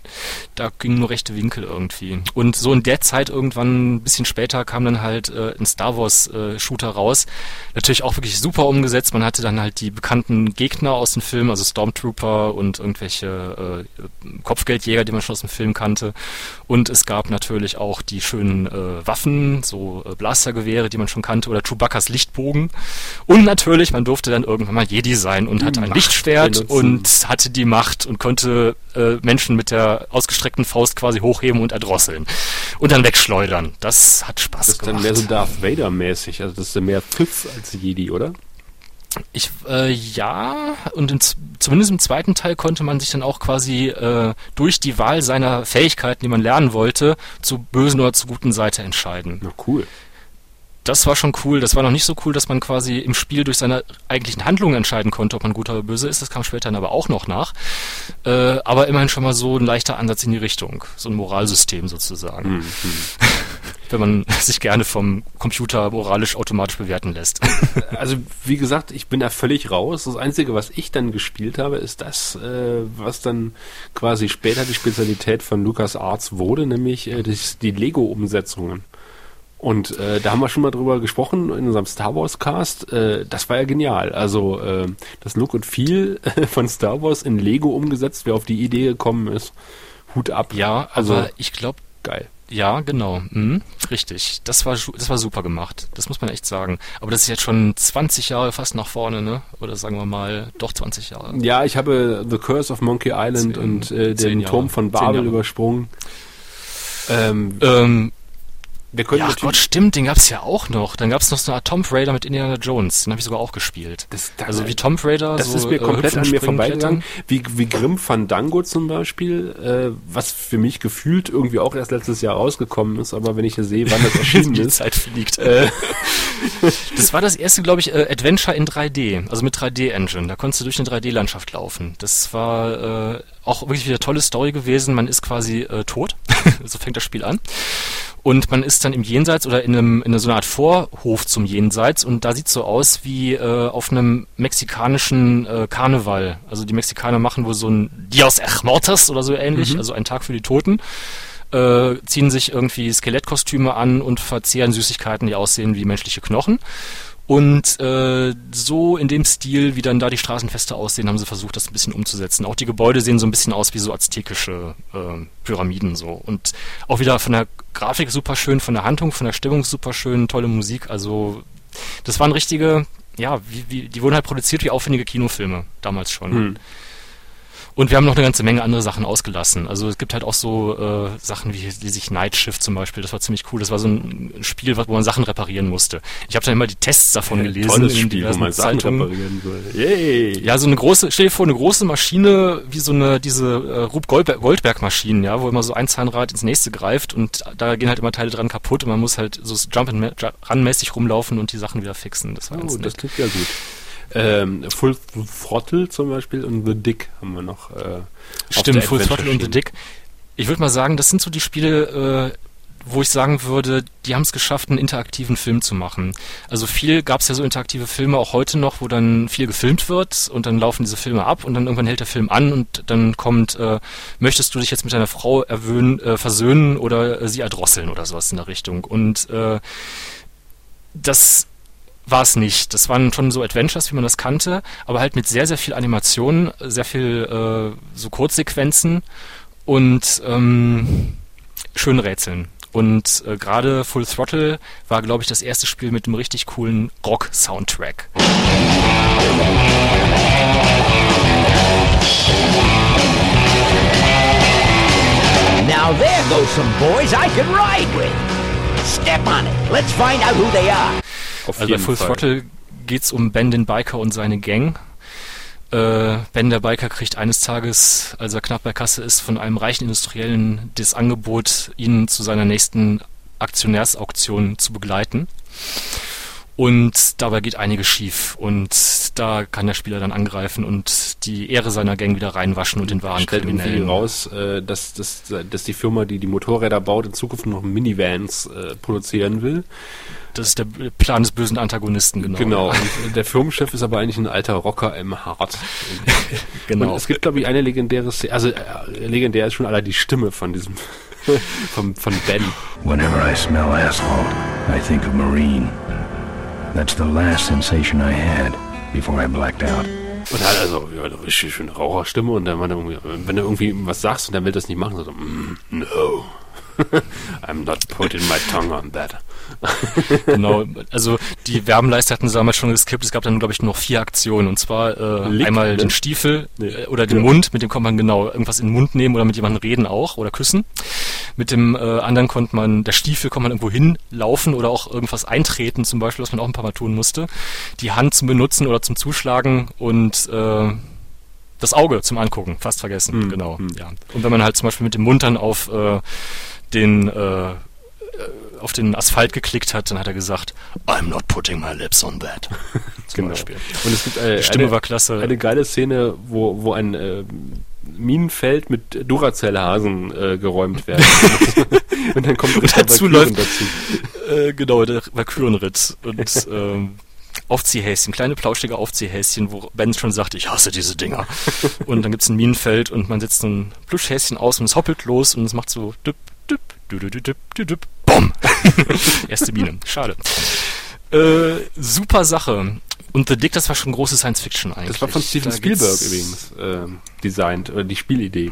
Da gingen nur rechte Winkel irgendwie. Und so in der Zeit irgendwann, ein bisschen später, kam dann halt äh, ein Star Wars äh, Shooter raus. Natürlich auch wirklich super umgesetzt. Man hatte dann halt die bekannten Gegner aus dem Film, also Stormtrooper und irgendwelche äh, Kopfgeldjäger, die man schon aus dem Film kannte. Und es gab natürlich auch die schönen äh, Waffen, so äh, Blastergewehre, die man schon kannte, oder Chewbacca's Lichtbogen. Und natürlich, man durfte dann irgendwann mal Jedi sein und hatte ein Macht Lichtschwert benutzen. und hatte die Macht und konnte äh, Menschen mit der ausgestreckten Faust quasi hochheben und erdrosseln. Und dann wegschleudern. Das hat Spaß Das ist gemacht. dann mehr so Darth Vader-mäßig. Also das ist mehr Pfiff als Jedi, oder? Ich, äh, ja, und in, zumindest im zweiten Teil konnte man sich dann auch quasi äh, durch die Wahl seiner Fähigkeiten, die man lernen wollte, zur bösen oder zur guten Seite entscheiden. Na cool. Das war schon cool. Das war noch nicht so cool, dass man quasi im Spiel durch seine eigentlichen Handlungen entscheiden konnte, ob man gut oder böse ist. Das kam später dann aber auch noch nach. Äh, aber immerhin schon mal so ein leichter Ansatz in die Richtung. So ein Moralsystem sozusagen. Mhm. Wenn man sich gerne vom Computer moralisch automatisch bewerten lässt. Also wie gesagt, ich bin da völlig raus. Das Einzige, was ich dann gespielt habe, ist das, äh, was dann quasi später die Spezialität von LucasArts wurde, nämlich äh, das, die Lego-Umsetzungen. Und äh, da haben wir schon mal drüber gesprochen in unserem Star Wars Cast. Äh, das war ja genial. Also äh, das Look und Feel von Star Wars in Lego umgesetzt, wer auf die Idee gekommen ist, Hut ab. Ja, also aber ich glaube, geil. Ja, genau. Mhm, richtig. Das war das war super gemacht. Das muss man echt sagen. Aber das ist jetzt schon zwanzig Jahre fast nach vorne, ne? Oder sagen wir mal, doch zwanzig Jahre. Ja, ich habe The Curse of Monkey Island zehn, und äh, den Jahre. Turm von Babel übersprungen. Ähm, ähm, wir können ja, Gott, stimmt, den gab's ja auch noch. Dann gab's noch so eine Art Tomb Raider mit Indiana Jones. Den habe ich sogar auch gespielt. Das, das, also wie Tomb Raider. Das so, ist mir komplett äh, an mir vorbeigegangen. Wie, wie Grim Fandango zum Beispiel, äh, was für mich gefühlt irgendwie auch erst letztes Jahr rausgekommen ist, aber wenn ich hier sehe, wann das erschienen die ist. Zeit fliegt. Äh, das war das erste, glaube ich, äh, Adventure in drei D, also mit drei D-Engine. Da konntest du durch eine drei D-Landschaft laufen. Das war äh, auch wirklich wieder eine tolle Story gewesen. Man ist quasi äh, tot. So fängt das Spiel an. Und man ist dann im Jenseits oder in, einem, in so einer Art Vorhof zum Jenseits und da sieht es so aus wie äh, auf einem mexikanischen äh, Karneval. Also die Mexikaner machen wohl so ein Dios de Muertos oder so ähnlich, mhm. also ein Tag für die Toten, äh, ziehen sich irgendwie Skelettkostüme an und verzehren Süßigkeiten, die aussehen wie menschliche Knochen. Und äh, so in dem Stil, wie dann da die Straßenfeste aussehen, haben sie versucht, das ein bisschen umzusetzen. Auch die Gebäude sehen so ein bisschen aus wie so aztekische äh, Pyramiden so. Und auch wieder von der Grafik super schön, von der Handlung, von der Stimmung super schön, tolle Musik. Also das waren richtige, ja, wie, wie, die wurden halt produziert wie aufwendige Kinofilme damals schon. Hm. Und wir haben noch eine ganze Menge andere Sachen ausgelassen. Also es gibt halt auch so äh, Sachen wie, wie sich Night Shift zum Beispiel. Das war ziemlich cool. Das war so ein Spiel, wo man Sachen reparieren musste. Ich habe dann immer die Tests davon ja, gelesen. Tolles in Spiel, wo man Sachen reparieren soll. Yay. Ja, so eine große, stell dir vor, eine große Maschine, wie so eine, diese äh, Rube Goldberg, Goldberg-Maschinen, ja, wo immer so ein Zahnrad ins nächste greift und da gehen halt immer Teile dran kaputt und man muss halt so Jump-and-Run-mäßig rumlaufen und die Sachen wieder fixen. Das war oh, ganz nett. Das klingt ja gut. Ähm, Full Throttle zum Beispiel und The Dick haben wir noch. Äh, Stimmt, Full Throttle und The Dick. Ich würde mal sagen, das sind so die Spiele, äh, wo ich sagen würde, die haben es geschafft, einen interaktiven Film zu machen. Also viel gab es ja so interaktive Filme auch heute noch, wo dann viel gefilmt wird und dann laufen diese Filme ab und dann irgendwann hält der Film an und dann kommt, äh, möchtest du dich jetzt mit deiner Frau erwöhnen, äh, versöhnen oder äh, sie erdrosseln oder sowas in der Richtung. Und äh, das war es nicht. Das waren schon so Adventures, wie man das kannte, aber halt mit sehr, sehr viel Animationen, sehr viel äh, so Kurzsequenzen und ähm, schön rätseln. Und äh, gerade Full Throttle war, glaube ich, das erste Spiel mit einem richtig coolen Rock-Soundtrack. Now there goes some boys I can ride with. Step on it. Let's find out who they are. Auf Also bei jeden Full Fall. Throttle geht's um Ben den Biker und seine Gang. Äh, Ben der Biker kriegt eines Tages, als er knapp bei Kasse ist, von einem reichen Industriellen das Angebot, ihn zu seiner nächsten Aktionärsauktion zu begleiten. Und dabei geht einiges schief. Und da kann der Spieler dann angreifen und die Ehre seiner Gang wieder reinwaschen und den wahren Stellt irgendwie Kriminellen. raus, äh, dass, dass, dass die Firma, die die Motorräder baut, in Zukunft noch Minivans äh, produzieren will. Das ist der Plan des bösen Antagonisten, genau. Genau. Und der Firmenchef ist aber eigentlich ein alter Rocker im Hart. Genau. Und es gibt, glaube ich, eine legendäre Szene, also äh, legendär ist schon allein die Stimme von diesem, von, von Ben. Whenever I smell asphalt, I think of Marine. That's the last sensation I had before I blacked out. Und er hat also ja, eine richtig schöne Raucherstimme und dann, irgendwie, wenn du irgendwie was sagst und dann will das nicht machen, so, mm, no. I'm not putting my tongue on that. Genau, also die Werbenleiste hatten sie damals schon geskippt. Es gab dann, glaube ich, nur noch vier Aktionen. Und zwar äh, Lick, einmal ne? den Stiefel Nee. äh, oder den Ja. Mund, mit dem konnte man genau irgendwas in den Mund nehmen oder mit jemandem reden auch oder küssen. Mit dem äh, anderen konnte man, der Stiefel konnte man irgendwo hinlaufen oder auch irgendwas eintreten zum Beispiel, was man auch ein paar Mal tun musste. Die Hand zum Benutzen oder zum Zuschlagen und äh, das Auge zum Angucken, fast vergessen, Hm, genau. hm. Ja. Und wenn man halt zum Beispiel mit dem Mund dann auf äh, den äh, auf den Asphalt geklickt hat, dann hat er gesagt, I'm not putting my lips on that. Zum Genau. Beispiel. Und es gibt äh, Die Stimme eine, war klasse. eine geile Szene, wo, wo ein äh, Minenfeld mit Duracell-Hasen äh, geräumt werden. Und dann kommt Ritter dazu Valkyren läuft äh, genau der Valkyrenritt und ähm, Aufziehhäschen, kleine plauschige Aufziehhäschen, wo Ben schon sagt, ich hasse diese Dinger. Und dann gibt's ein Minenfeld und man setzt so ein Plüschhäschen aus und es hoppelt los und es macht so düpp, düpp, dü, dü, dü, dü, dü, dü, bumm. Erste Mine. Schade. Äh, super Sache. Und The Dick, das war schon große Science-Fiction eigentlich. Das war von Steven Da Spielberg geht's- übrigens äh, designt, oder die Spielidee.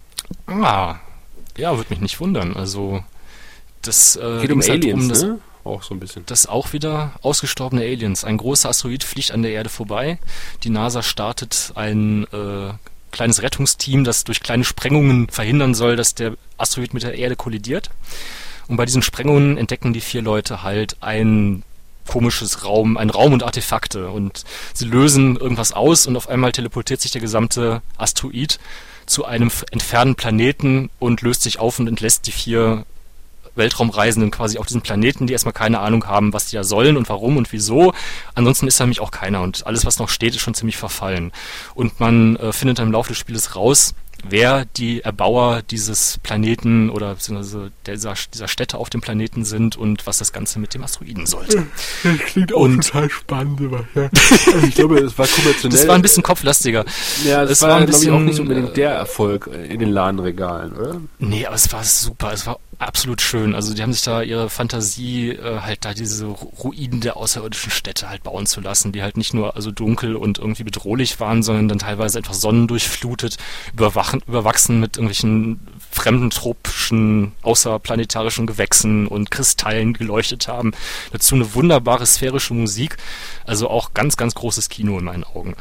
Ah, ja, würde mich nicht wundern. Also, das äh, Geht um ging's halt Aliens, das, ne? Auch so ein bisschen. Das auch wieder ausgestorbene Aliens. Ein großer Asteroid fliegt an der Erde vorbei. Die NASA startet ein äh, kleines Rettungsteam, das durch kleine Sprengungen verhindern soll, dass der Asteroid mit der Erde kollidiert. Und bei diesen Sprengungen entdecken die vier Leute halt ein komisches Raum, ein Raum und Artefakte. Und sie lösen irgendwas aus und auf einmal teleportiert sich der gesamte Asteroid zu einem f- entfernten Planeten und löst sich auf und entlässt die vier Weltraumreisenden quasi auf diesem Planeten, die erstmal keine Ahnung haben, was die da sollen und warum und wieso. Ansonsten ist da nämlich auch keiner und alles, was noch steht, ist schon ziemlich verfallen. Und man äh, findet dann im Laufe des Spieles raus, wer die Erbauer dieses Planeten oder beziehungsweise dieser, dieser Städte auf dem Planeten sind und was das Ganze mit dem Asteroiden sollte. Das klingt auch total spannend. Aber, ja. Ich glaube, es war kommerziell. Das war ein bisschen kopflastiger. Ja, das es war, war ein glaube ich, auch bisschen, nicht unbedingt äh, der Erfolg in den Ladenregalen, oder? Nee, aber es war super, es war absolut schön. Also die haben sich da ihre Fantasie, äh, halt da diese Ru- Ruinen der außerirdischen Städte halt bauen zu lassen, die halt nicht nur also dunkel und irgendwie bedrohlich waren, sondern dann teilweise einfach sonnendurchflutet, überwachen, überwachsen mit irgendwelchen fremden tropischen, außerplanetarischen Gewächsen und Kristallen geleuchtet haben. Dazu eine wunderbare sphärische Musik, also auch ganz, ganz großes Kino in meinen Augen.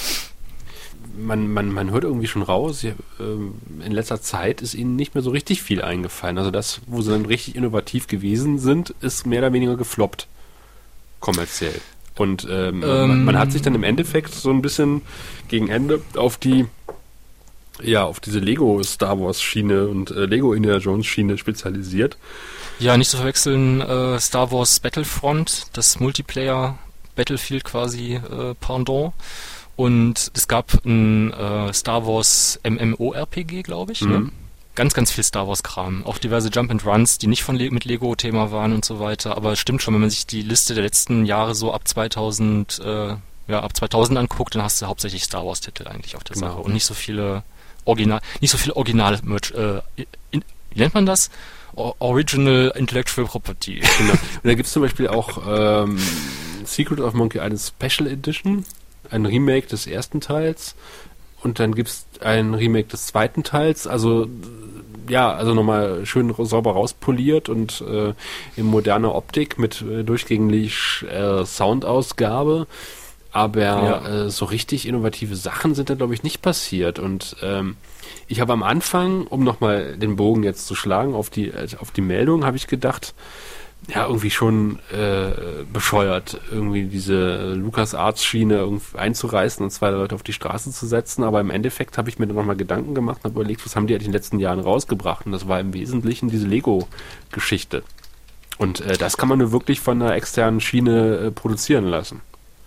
Man, man, man hört irgendwie schon raus, sie, ähm, in letzter Zeit ist ihnen nicht mehr so richtig viel eingefallen. Also das, wo sie dann richtig innovativ gewesen sind, ist mehr oder weniger gefloppt. Kommerziell. Und ähm, Ähm. man, man hat sich dann im Endeffekt so ein bisschen gegen Ende auf die, ja, auf diese Lego Star Wars Schiene und äh, Lego Indiana Jones Schiene spezialisiert. Ja, nicht zu verwechseln, äh, Star Wars Battlefront, das Multiplayer Battlefield quasi äh, Pendant. Und es gab ein äh, Star Wars MMORPG, glaube ich. Mhm. Ne? Ganz, ganz viel Star Wars-Kram. Auch diverse Jump and Runs, die nicht von Le- mit Lego-Thema waren und so weiter. Aber es stimmt schon, wenn man sich die Liste der letzten Jahre so ab zweitausend, äh, ja, ab zweitausend anguckt, dann hast du hauptsächlich Star Wars-Titel eigentlich auf der Genau. Sache. Und nicht so viele Original, nicht so viel Original-Merch, äh, in, wie nennt man das? O- Original Intellectual Property. Genau. Und da gibt es zum Beispiel auch ähm, Secret of Monkey Island Special Edition, ein Remake des ersten Teils. und dann gibt's ein Remake des zweiten Teils, also ja, also nochmal schön sauber rauspoliert und äh, in moderner Optik mit äh, durchgängig äh, Soundausgabe, aber ja. äh, so richtig innovative Sachen sind da, glaube ich, nicht passiert. Und ähm, ich habe am Anfang, um nochmal den Bogen jetzt zu schlagen auf die auf die Meldung, habe ich gedacht, ja, irgendwie schon äh, bescheuert, irgendwie diese LucasArts-Schiene irgendwie einzureißen und zwei Leute auf die Straße zu setzen. Aber im Endeffekt habe ich mir dann nochmal Gedanken gemacht und habe überlegt, was haben die eigentlich in den letzten Jahren rausgebracht? Und das war im Wesentlichen diese Lego-Geschichte. Und äh, das kann man nur wirklich von einer externen Schiene äh, produzieren lassen.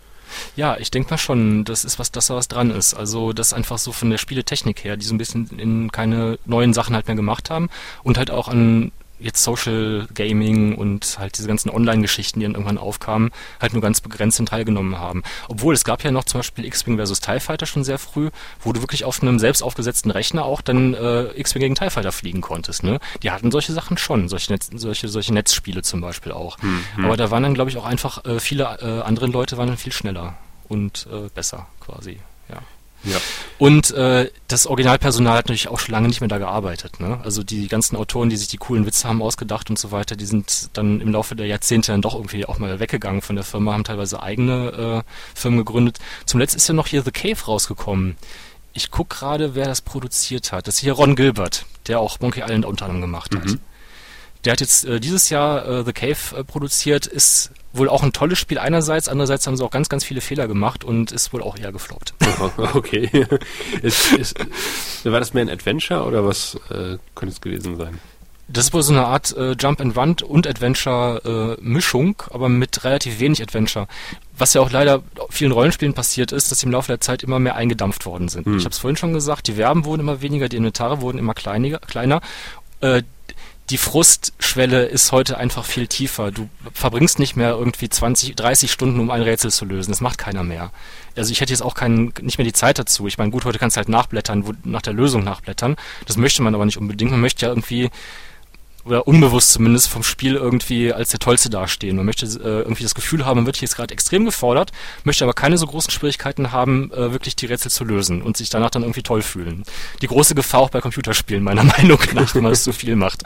Ja, ich denke mal schon, das ist was, dass da was dran ist. Also das einfach so von der Spieletechnik her, die so ein bisschen in keine neuen Sachen halt mehr gemacht haben und halt auch an jetzt Social Gaming und halt diese ganzen Online-Geschichten, die dann irgendwann aufkamen, halt nur ganz begrenzt teilgenommen haben. Obwohl, es gab ja noch zum Beispiel X-Wing versus TIE Fighter schon sehr früh, wo du wirklich auf einem selbst aufgesetzten Rechner auch dann äh, X-Wing gegen TIE Fighter fliegen konntest, ne? Die hatten solche Sachen schon, solche, Netz, solche, solche Netzspiele zum Beispiel auch. Mhm. Aber da waren dann, glaube ich, auch einfach äh, viele äh, andere Leute waren dann viel schneller und äh, besser quasi, ja. Ja. Und äh, das Originalpersonal hat natürlich auch schon lange nicht mehr da gearbeitet, ne? Also die ganzen Autoren, die sich die coolen Witze haben ausgedacht und so weiter, die sind dann im Laufe der Jahrzehnte dann doch irgendwie auch mal weggegangen von der Firma, haben teilweise eigene äh, Firmen gegründet. Zum Letzten ist ja noch hier The Cave rausgekommen. Ich guck gerade, wer das produziert hat. Das ist hier Ron Gilbert, der auch Monkey Island unter anderem gemacht hat. Mhm. Der hat jetzt äh, dieses Jahr äh, The Cave äh, produziert, ist wohl auch ein tolles Spiel einerseits, andererseits haben sie auch ganz, ganz viele Fehler gemacht und ist wohl auch eher gefloppt. Okay. ist, ist, war das mehr ein Adventure oder was äh, könnte es gewesen sein? Das ist wohl so eine Art äh, Jump and Run und Adventure-Mischung, äh, aber mit relativ wenig Adventure. Was ja auch leider vielen Rollenspielen passiert ist, dass sie im Laufe der Zeit immer mehr eingedampft worden sind. Hm. Ich habe es vorhin schon gesagt, die Verben wurden immer weniger, die Inventare wurden immer kleiniger, kleiner. Äh, Die Frustschwelle ist heute einfach viel tiefer. Du verbringst nicht mehr irgendwie zwanzig, dreißig Stunden, um ein Rätsel zu lösen. Das macht keiner mehr. Also ich hätte jetzt auch keinen, nicht mehr die Zeit dazu. Ich meine, gut, heute kannst du halt nachblättern, wo, nach der Lösung nachblättern. Das möchte man aber nicht unbedingt. Man möchte ja irgendwie, oder unbewusst zumindest, vom Spiel irgendwie als der Tollste dastehen. Man möchte äh, irgendwie das Gefühl haben, man wird hier jetzt gerade extrem gefordert, möchte aber keine so großen Schwierigkeiten haben, äh, wirklich die Rätsel zu lösen und sich danach dann irgendwie toll fühlen. Die große Gefahr auch bei Computerspielen, meiner Meinung nach, wenn man das zu viel macht.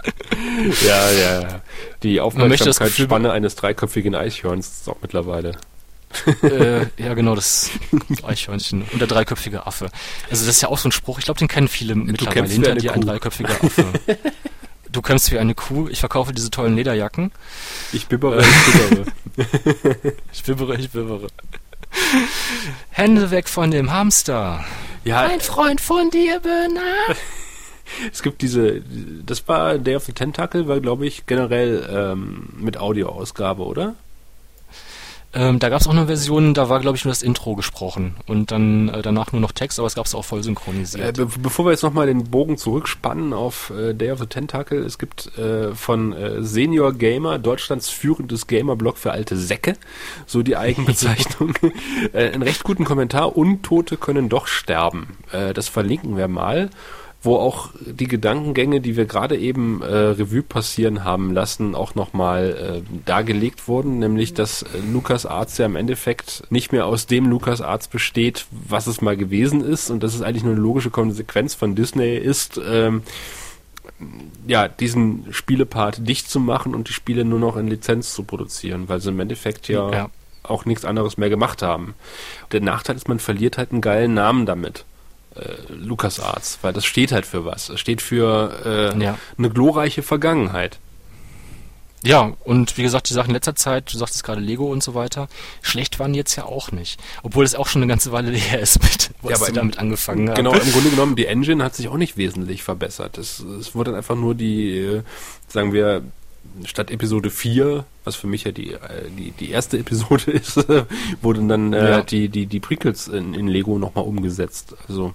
Ja, ja. Die Aufmerksamkeitsspanne eines dreiköpfigen Eichhörns ist auch mittlerweile. äh, ja, genau, das Eichhörnchen und der dreiköpfige Affe. Also das ist ja auch so ein Spruch, ich glaube, den kennen viele mittlerweile. Hinter dir ein dreiköpfiger Affe. Du kämpfst wie eine Kuh, ich verkaufe diese tollen Lederjacken. Ich bibbere, ich bibbere. ich bibbere, ich bibbere. Hände weg von dem Hamster. Ja, ein Freund von dir, Bernard. Es gibt diese, das war Day of the Tentacle, war glaube ich generell ähm, mit Audioausgabe, oder? Ähm, da gab es auch eine Version, da war glaube ich nur das Intro gesprochen und dann äh, danach nur noch Text, aber es gab es auch voll synchronisiert. Äh, be- bevor wir jetzt nochmal den Bogen zurückspannen auf äh, Day of the Tentacle, es gibt äh, von äh, Senior Gamer, Deutschlands führendes Gamer-Blog für alte Säcke, so die Eigenbezeichnung, äh, einen recht guten Kommentar, Untote können doch sterben. Äh, das verlinken wir mal, wo auch die Gedankengänge, die wir gerade eben äh, Revue passieren haben lassen, auch nochmal äh, dargelegt wurden, nämlich dass äh, LucasArts ja im Endeffekt nicht mehr aus dem LucasArts besteht, was es mal gewesen ist und dass es eigentlich nur eine logische Konsequenz von Disney ist, ähm, ja, diesen Spielepart dicht zu machen und die Spiele nur noch in Lizenz zu produzieren, weil sie im Endeffekt ja, ja. auch nichts anderes mehr gemacht haben. Der Nachteil ist, man verliert halt einen geilen Namen damit. Äh, LucasArts, weil das steht halt für was. Es steht für äh, ja. eine glorreiche Vergangenheit. Ja, und wie gesagt, die Sachen in letzter Zeit, du sagtest gerade Lego und so weiter, schlecht waren die jetzt ja auch nicht. Obwohl es auch schon eine ganze Weile her ist, mit, was ja, sie damit angefangen haben. Genau, im Grunde genommen, die Engine hat sich auch nicht wesentlich verbessert. Es, es wurde dann einfach nur die, äh, sagen wir, statt Episode vier, was für mich ja die die, die erste Episode ist, wurden dann äh, ja. die, die, die Prequels in, in Lego nochmal umgesetzt. Also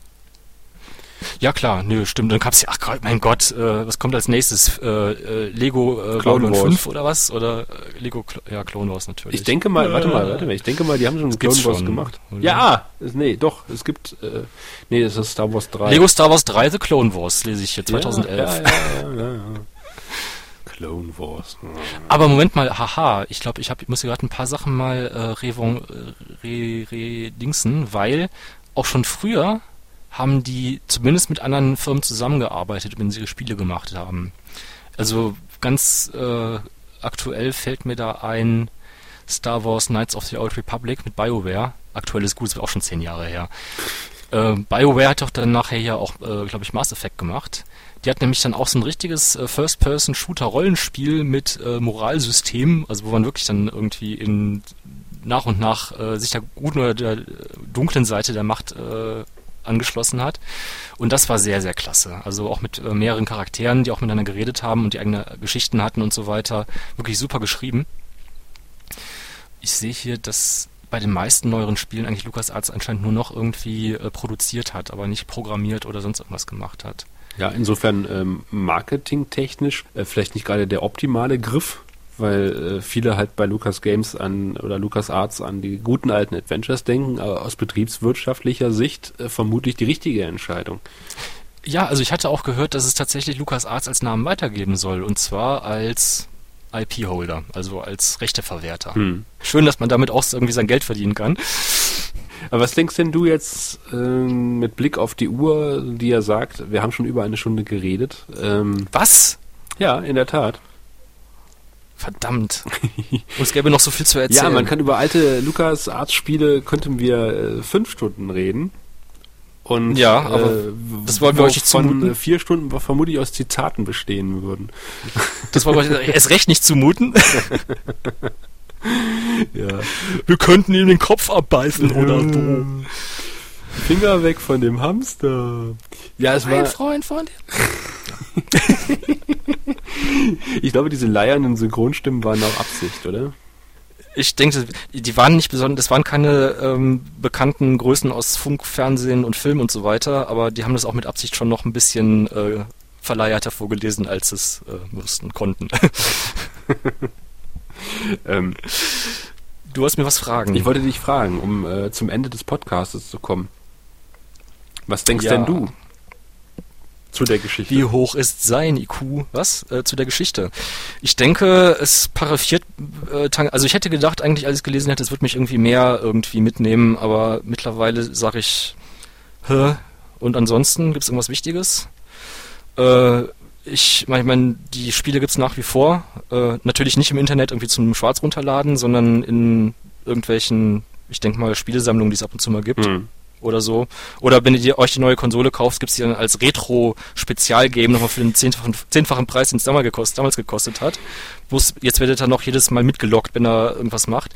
ja klar, nö, stimmt. Dann gab's ja, ach mein Gott, äh, was kommt als nächstes? Äh, äh, Lego äh, Clone Wars fünf oder was? Oder äh, Lego, ja, Clone Wars natürlich. Ich denke mal, warte mal, warte mal, ich denke mal, die haben schon das Clone Wars schon gemacht. Oder? Ja, es, nee, doch, es gibt, äh, nee, das ist Star Wars drei. Lego Star Wars drei, The Clone Wars, lese ich hier, zweitausendelf. Ja, ja, ja, ja, ja. Clone Wars. Aber Moment mal, haha, ich glaube, ich, hab, ich muss hier gerade ein paar Sachen mal äh, revon, re, re, dingsen, weil auch schon früher haben die zumindest mit anderen Firmen zusammengearbeitet, wenn sie ihre Spiele gemacht haben. Also ganz äh, aktuell fällt mir da ein Star Wars Knights of the Old Republic mit BioWare. Aktuell ist gut, das wird auch schon zehn Jahre her. Äh, BioWare hat doch dann nachher ja auch, äh, glaube ich, Mass Effect gemacht. Die hat nämlich dann auch so ein richtiges äh, First-Person-Shooter-Rollenspiel mit äh, Moralsystem, also wo man wirklich dann irgendwie in nach und nach äh, sich der guten oder der dunklen Seite der Macht äh, angeschlossen hat. Und das war sehr, sehr klasse. Also auch mit äh, mehreren Charakteren, die auch miteinander geredet haben und die eigene Geschichten hatten und so weiter. Wirklich super geschrieben. Ich sehe hier, dass bei den meisten neueren Spielen eigentlich LucasArts anscheinend nur noch irgendwie äh, produziert hat, aber nicht programmiert oder sonst irgendwas gemacht hat. Ja, insofern ähm, marketingtechnisch äh, vielleicht nicht gerade der optimale Griff, weil äh, viele halt bei Lucas Games an oder LucasArts an die guten alten Adventures denken, aber aus betriebswirtschaftlicher Sicht äh, vermutlich die richtige Entscheidung. Ja, also ich hatte auch gehört, dass es tatsächlich LucasArts als Namen weitergeben soll, und zwar als I P-Holder, also als Rechteverwerter. Hm. Schön, dass man damit auch irgendwie sein Geld verdienen kann. Aber was denkst denn du jetzt äh, mit Blick auf die Uhr, die ja sagt, wir haben schon über eine Stunde geredet? Ähm, was? Ja, in der Tat. Verdammt. Und es gäbe noch so viel zu erzählen. Ja, man kann über alte LucasArts-Spiele, könnten wir äh, fünf Stunden reden. Und, ja, aber äh, das wollen wir euch nicht zumuten. Von vier Stunden vermutlich aus Zitaten bestehen würden. Das wollen wir euch erst recht nicht zumuten. Ja. Wir könnten ihm den Kopf abbeißen oder so. Finger weg von dem Hamster. Ja, es mein war... Freund von dir. Ich glaube, diese leiernden Synchronstimmen waren auch Absicht, oder? Ich denke, die waren nicht besonders, das waren keine ähm, bekannten Größen aus Funk, Fernsehen und Film und so weiter, aber die haben das auch mit Absicht schon noch ein bisschen äh, verleierter vorgelesen, als es äh, mussten, konnten. ähm, du hast mir was fragen. Ich wollte dich fragen, um äh, zum Ende des Podcasts zu kommen. Was denkst ja. denn du zu der Geschichte? Wie hoch ist sein I Q? Was? Äh, zu der Geschichte. Ich denke, es paraphiert, äh, also ich hätte gedacht, eigentlich, als ich es gelesen hätte, es wird mich irgendwie mehr irgendwie mitnehmen, aber mittlerweile sage ich, hä? Und ansonsten, gibt es irgendwas Wichtiges? Äh, ich meine, ich mein, die Spiele gibt es nach wie vor. Äh, natürlich nicht im Internet irgendwie zum Schwarz runterladen, sondern in irgendwelchen, ich denke mal, Spielesammlungen, die es ab und zu mal gibt. Hm. Oder so. Oder wenn ihr euch die neue Konsole kauft, gibt es die dann als Retro-Spezial-Game nochmal für den zehnfachen, zehnfachen Preis, den es damals gekostet, damals gekostet hat. Wo's, jetzt werdet ihr noch jedes Mal mitgelockt, wenn er irgendwas macht.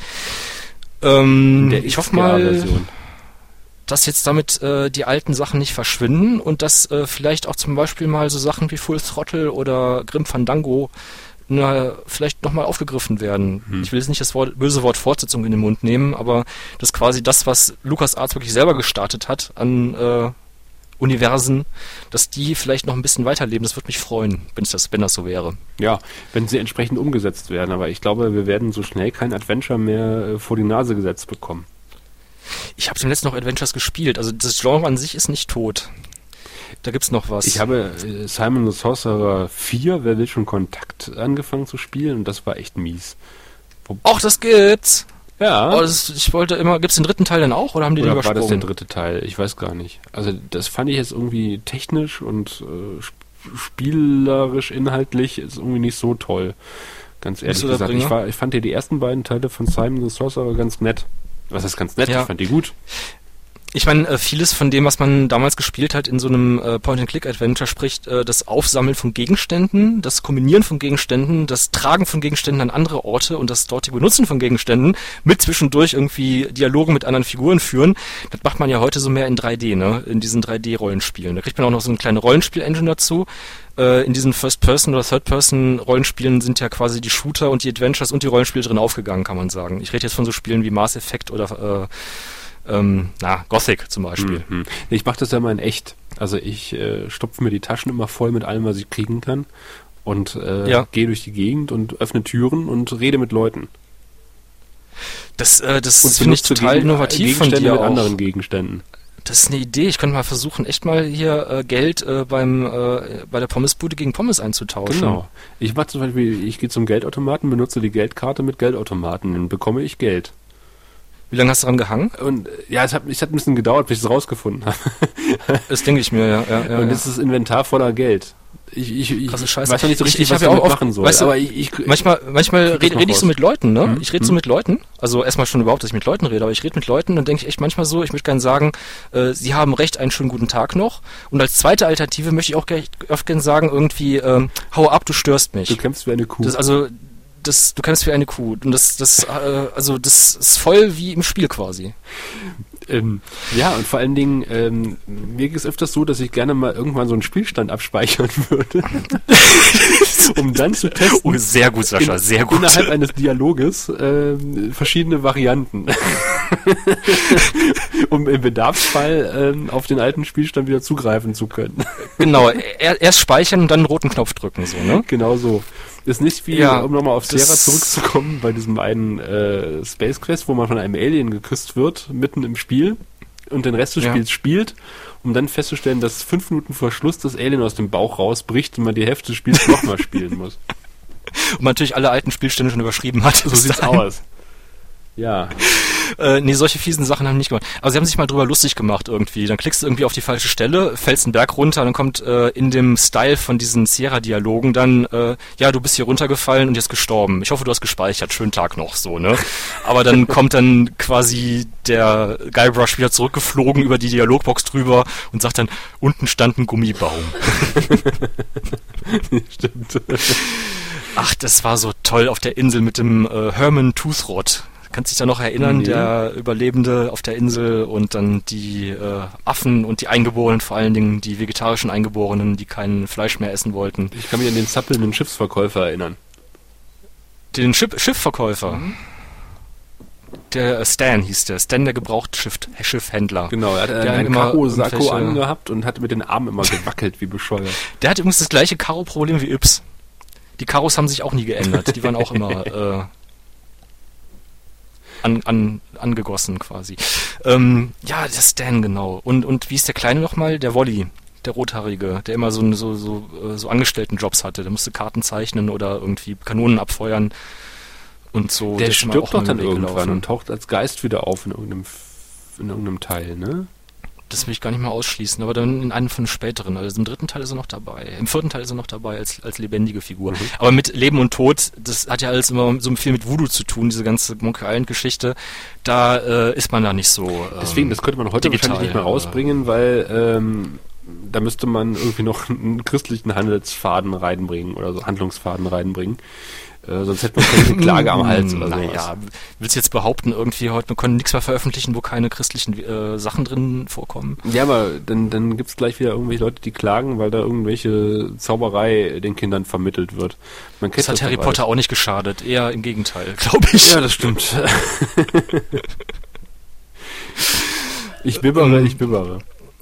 Ähm, ich hoffe mal, dass jetzt damit äh, die alten Sachen nicht verschwinden und dass äh, vielleicht auch zum Beispiel mal so Sachen wie Full Throttle oder Grim Fandango na, vielleicht nochmal aufgegriffen werden. Hm. Ich will jetzt nicht das Wort, böse Wort Fortsetzung in den Mund nehmen, aber das quasi das, was LucasArts wirklich selber gestartet hat an äh, Universen, dass die vielleicht noch ein bisschen weiterleben. Das würde mich freuen, wenn das, wenn das so wäre. Ja, wenn sie entsprechend umgesetzt werden. Aber ich glaube, wir werden so schnell kein Adventure mehr äh, vor die Nase gesetzt bekommen. Ich habe zuletzt noch Adventures gespielt. Also das Genre an sich ist nicht tot. Da gibt's noch was. Ich habe äh, Simon the Sorcerer vier, Wer will schon Kontakt, angefangen zu spielen und das war echt mies. Wo Ach, das gibt's! Ja. Oh, das, ich wollte immer, gibt's den dritten Teil denn auch oder haben die oder den übersprungen? War das der dritte Teil? Ich weiß gar nicht. Also das fand ich jetzt irgendwie technisch und äh, spielerisch, inhaltlich ist irgendwie nicht so toll. Ganz ehrlich gesagt. Ich, war, ich fand ja die ersten beiden Teile von Simon the Sorcerer ganz nett. Was ist ganz nett? Ja. Ich fand die gut. Ich meine, vieles von dem, was man damals gespielt hat in so einem äh, Point-and-Click-Adventure, sprich äh, das Aufsammeln von Gegenständen, das Kombinieren von Gegenständen, das Tragen von Gegenständen an andere Orte und das dortige Benutzen von Gegenständen, mit zwischendurch irgendwie Dialogen mit anderen Figuren führen, das macht man ja heute so mehr in drei D, ne? In diesen drei D-Rollenspielen. Da kriegt man auch noch so eine kleine Rollenspiel-Engine dazu. Äh, in diesen First-Person- oder Third-Person-Rollenspielen sind ja quasi die Shooter und die Adventures und die Rollenspiele drin aufgegangen, kann man sagen. Ich rede jetzt von so Spielen wie Mass Effect oder äh, Ähm, na, Gothic zum Beispiel. Mhm. Ich mache das ja mal in echt. Also ich äh, stopfe mir die Taschen immer voll mit allem, was ich kriegen kann und äh, ja. gehe durch die Gegend und öffne Türen und rede mit Leuten. Das, äh, das finde ich total Gegen- innovativ von dir mit auch. anderen Gegenständen. Das ist eine Idee. Ich könnte mal versuchen, echt mal hier äh, Geld äh, beim äh, bei der Pommesbude gegen Pommes einzutauschen. Genau. Ich mache zum Beispiel, ich gehe zum Geldautomaten, benutze die Geldkarte mit Geldautomaten, dann bekomme ich Geld. Wie lange hast du dran gehangen? Und ja, es hat, es hat ein bisschen gedauert, bis ich es rausgefunden habe. Das denke ich mir, ja. ja, ja und ja. jetzt ist das Inventar voller Geld. Ich, ich, ich Krasse Scheiße. weiß noch nicht so richtig, ich, ich was ich ja damit auch machen soll. Weißt du, aber ich, ich, manchmal manchmal rede red ich so mit Leuten, ne? Mhm. Ich rede so mit Leuten. Also erstmal schon überhaupt, dass ich mit Leuten rede, aber ich rede mit Leuten und denke ich echt manchmal so, ich möchte gerne sagen, äh, sie haben recht, einen schönen guten Tag noch. Und als zweite Alternative möchte ich auch gleich, oft gerne sagen, irgendwie, ähm, hau ab, du störst mich. Du kämpfst wie eine Kuh. Das, also, das, du kämpfst wie eine Kuh. Und das, das, äh, also das ist voll wie im Spiel quasi. Ähm, ja, und vor allen Dingen, ähm, mir geht es öfters so, dass ich gerne mal irgendwann so einen Spielstand abspeichern würde, um dann zu testen. Oh, sehr gut, Sascha, in, sehr gut. Innerhalb eines Dialoges ähm, verschiedene Varianten. Um im Bedarfsfall ähm, auf den alten Spielstand wieder zugreifen zu können. Genau, er, erst speichern und dann einen roten Knopf drücken, so, ne? Genau so. Ist nicht wie, ja, um nochmal auf Sierra zurückzukommen, bei diesem einen äh, Space Quest, wo man von einem Alien geküsst wird, mitten im Spiel und den Rest des ja. Spiels spielt, um dann festzustellen, dass fünf Minuten vor Schluss das Alien aus dem Bauch rausbricht und man die Hälfte des Spiels nochmal spielen muss. Und man natürlich alle alten Spielstände schon überschrieben hat. So sieht's aus. Ja. Äh, nee, solche fiesen Sachen haben die nicht gemacht. Aber sie haben sich mal drüber lustig gemacht irgendwie. Dann klickst du irgendwie auf die falsche Stelle, fällst einen Berg runter, dann kommt äh, in dem Style von diesen Sierra-Dialogen dann, äh, ja, du bist hier runtergefallen und jetzt gestorben. Ich hoffe, du hast gespeichert. Schönen Tag noch, so, ne? Aber dann kommt dann quasi der Guybrush wieder zurückgeflogen über die Dialogbox drüber und sagt dann, unten stand ein Gummibaum. Stimmt. Ach, das war so toll auf der Insel mit dem äh, Herman Toothrot. Kannst dich da noch erinnern, nee. Der Überlebende auf der Insel und dann die äh, Affen und die Eingeborenen, vor allen Dingen die vegetarischen Eingeborenen, die kein Fleisch mehr essen wollten. Ich kann mich an den zappelnden Schiffsverkäufer erinnern. Den Schiff- Schiffverkäufer? Mhm. Der Stan hieß der. Stan, der Gebraucht-Schiffhändler. Genau, er hatte ein Karo-Sakko angehabt und hatte mit den Armen immer gewackelt, wie bescheuert. Der hatte übrigens das gleiche Karo-Problem wie Yps. Die Karos haben sich auch nie geändert. Die waren auch immer... Äh, An, an, angegossen quasi. Ähm, ja, der Stan, genau. Und, und wie ist der Kleine nochmal? Der Wolli, der Rothaarige, der immer so, so, so, so Angestelltenjobs hatte. Der musste Karten zeichnen oder irgendwie Kanonen abfeuern und so. Der, der stirbt doch dann irgendwann gelaufen. Und taucht als Geist wieder auf in irgendeinem, in irgendeinem Teil, ne? Das will ich gar nicht mal ausschließen, aber dann in einem von den späteren. Also im dritten Teil ist er noch dabei. Im vierten Teil ist er noch dabei als, als lebendige Figur. Mhm. Aber mit Leben und Tod, das hat ja alles immer so viel mit Voodoo zu tun, diese ganze Monkey Island-Geschichte. Da äh, ist man da nicht so äh, Deswegen, das könnte man heute digital, wahrscheinlich nicht mehr rausbringen, weil ähm, da müsste man irgendwie noch einen christlichen Handelsfaden reinbringen oder so Handlungsfaden reinbringen. Äh, sonst hätte man keine Klage am Hals oder so. Naja, willst du jetzt behaupten, irgendwie heute, man kann nichts mehr veröffentlichen, wo keine christlichen äh, Sachen drin vorkommen? Ja, aber dann, dann gibt's gleich wieder irgendwelche Leute, die klagen, weil da irgendwelche Zauberei den Kindern vermittelt wird. Man kennt das hat das Harry dabei. Potter auch nicht geschadet, eher im Gegenteil, glaube ich. Ja, das stimmt. Ich bibbere, ich bibbere.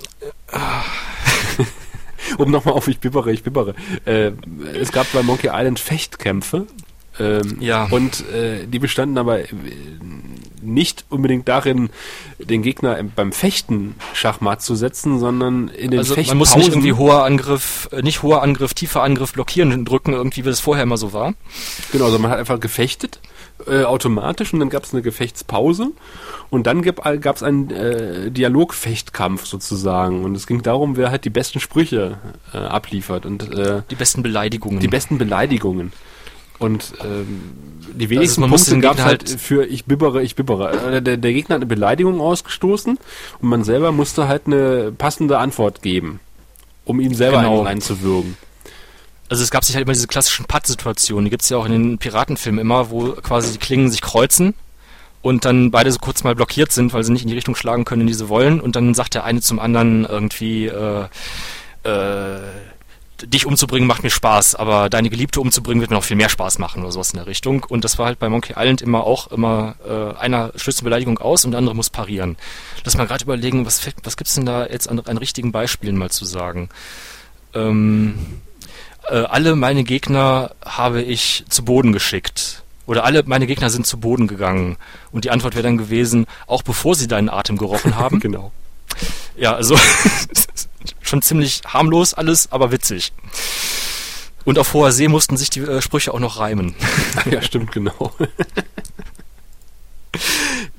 Um nochmal auf ich bibbere, ich bibbere. Äh, es gab bei Monkey Island Fechtkämpfe. Ähm, ja. Und äh, die bestanden aber nicht unbedingt darin, den Gegner beim Fechten Schachmatt zu setzen, sondern in den also Fechtpausen. Man muss nicht irgendwie hoher Angriff, nicht hoher Angriff, tiefer Angriff blockieren drücken, irgendwie wie das vorher immer so war. Genau, also man hat einfach gefechtet, äh, automatisch, und dann gab es eine Gefechtspause und dann gab es einen äh, Dialogfechtkampf sozusagen, und es ging darum, wer halt die besten Sprüche äh, abliefert und äh, die besten Beleidigungen. Die besten Beleidigungen. Und ähm, die wenigsten also Punkte gab es halt für ich bibbere, ich bibbere. Der, der Gegner hat eine Beleidigung ausgestoßen und man selber musste halt eine passende Antwort geben, um ihm selber genau. einen reinzuwürgen. Also es gab sich halt immer diese klassischen Patt-Situationen, die gibt es ja auch in den Piratenfilmen immer, wo quasi die Klingen sich kreuzen und dann beide so kurz mal blockiert sind, weil sie nicht in die Richtung schlagen können, in die sie wollen, und dann sagt der eine zum anderen irgendwie äh, äh, dich umzubringen macht mir Spaß, aber deine Geliebte umzubringen wird mir noch viel mehr Spaß machen oder sowas in der Richtung. Und das war halt bei Monkey Island immer auch immer, äh, einer stößt eine Beleidigung aus und der andere muss parieren. Lass mal gerade überlegen, was, was gibt's denn da jetzt an, an richtigen Beispielen mal zu sagen? Ähm, äh, alle meine Gegner habe ich zu Boden geschickt. Oder alle meine Gegner sind zu Boden gegangen. Und die Antwort wäre dann gewesen, auch bevor sie deinen Atem gerochen haben. Genau. Ja, also schon ziemlich harmlos alles, aber witzig. Und auf hoher See mussten sich die äh, Sprüche auch noch reimen. Ja, stimmt, genau.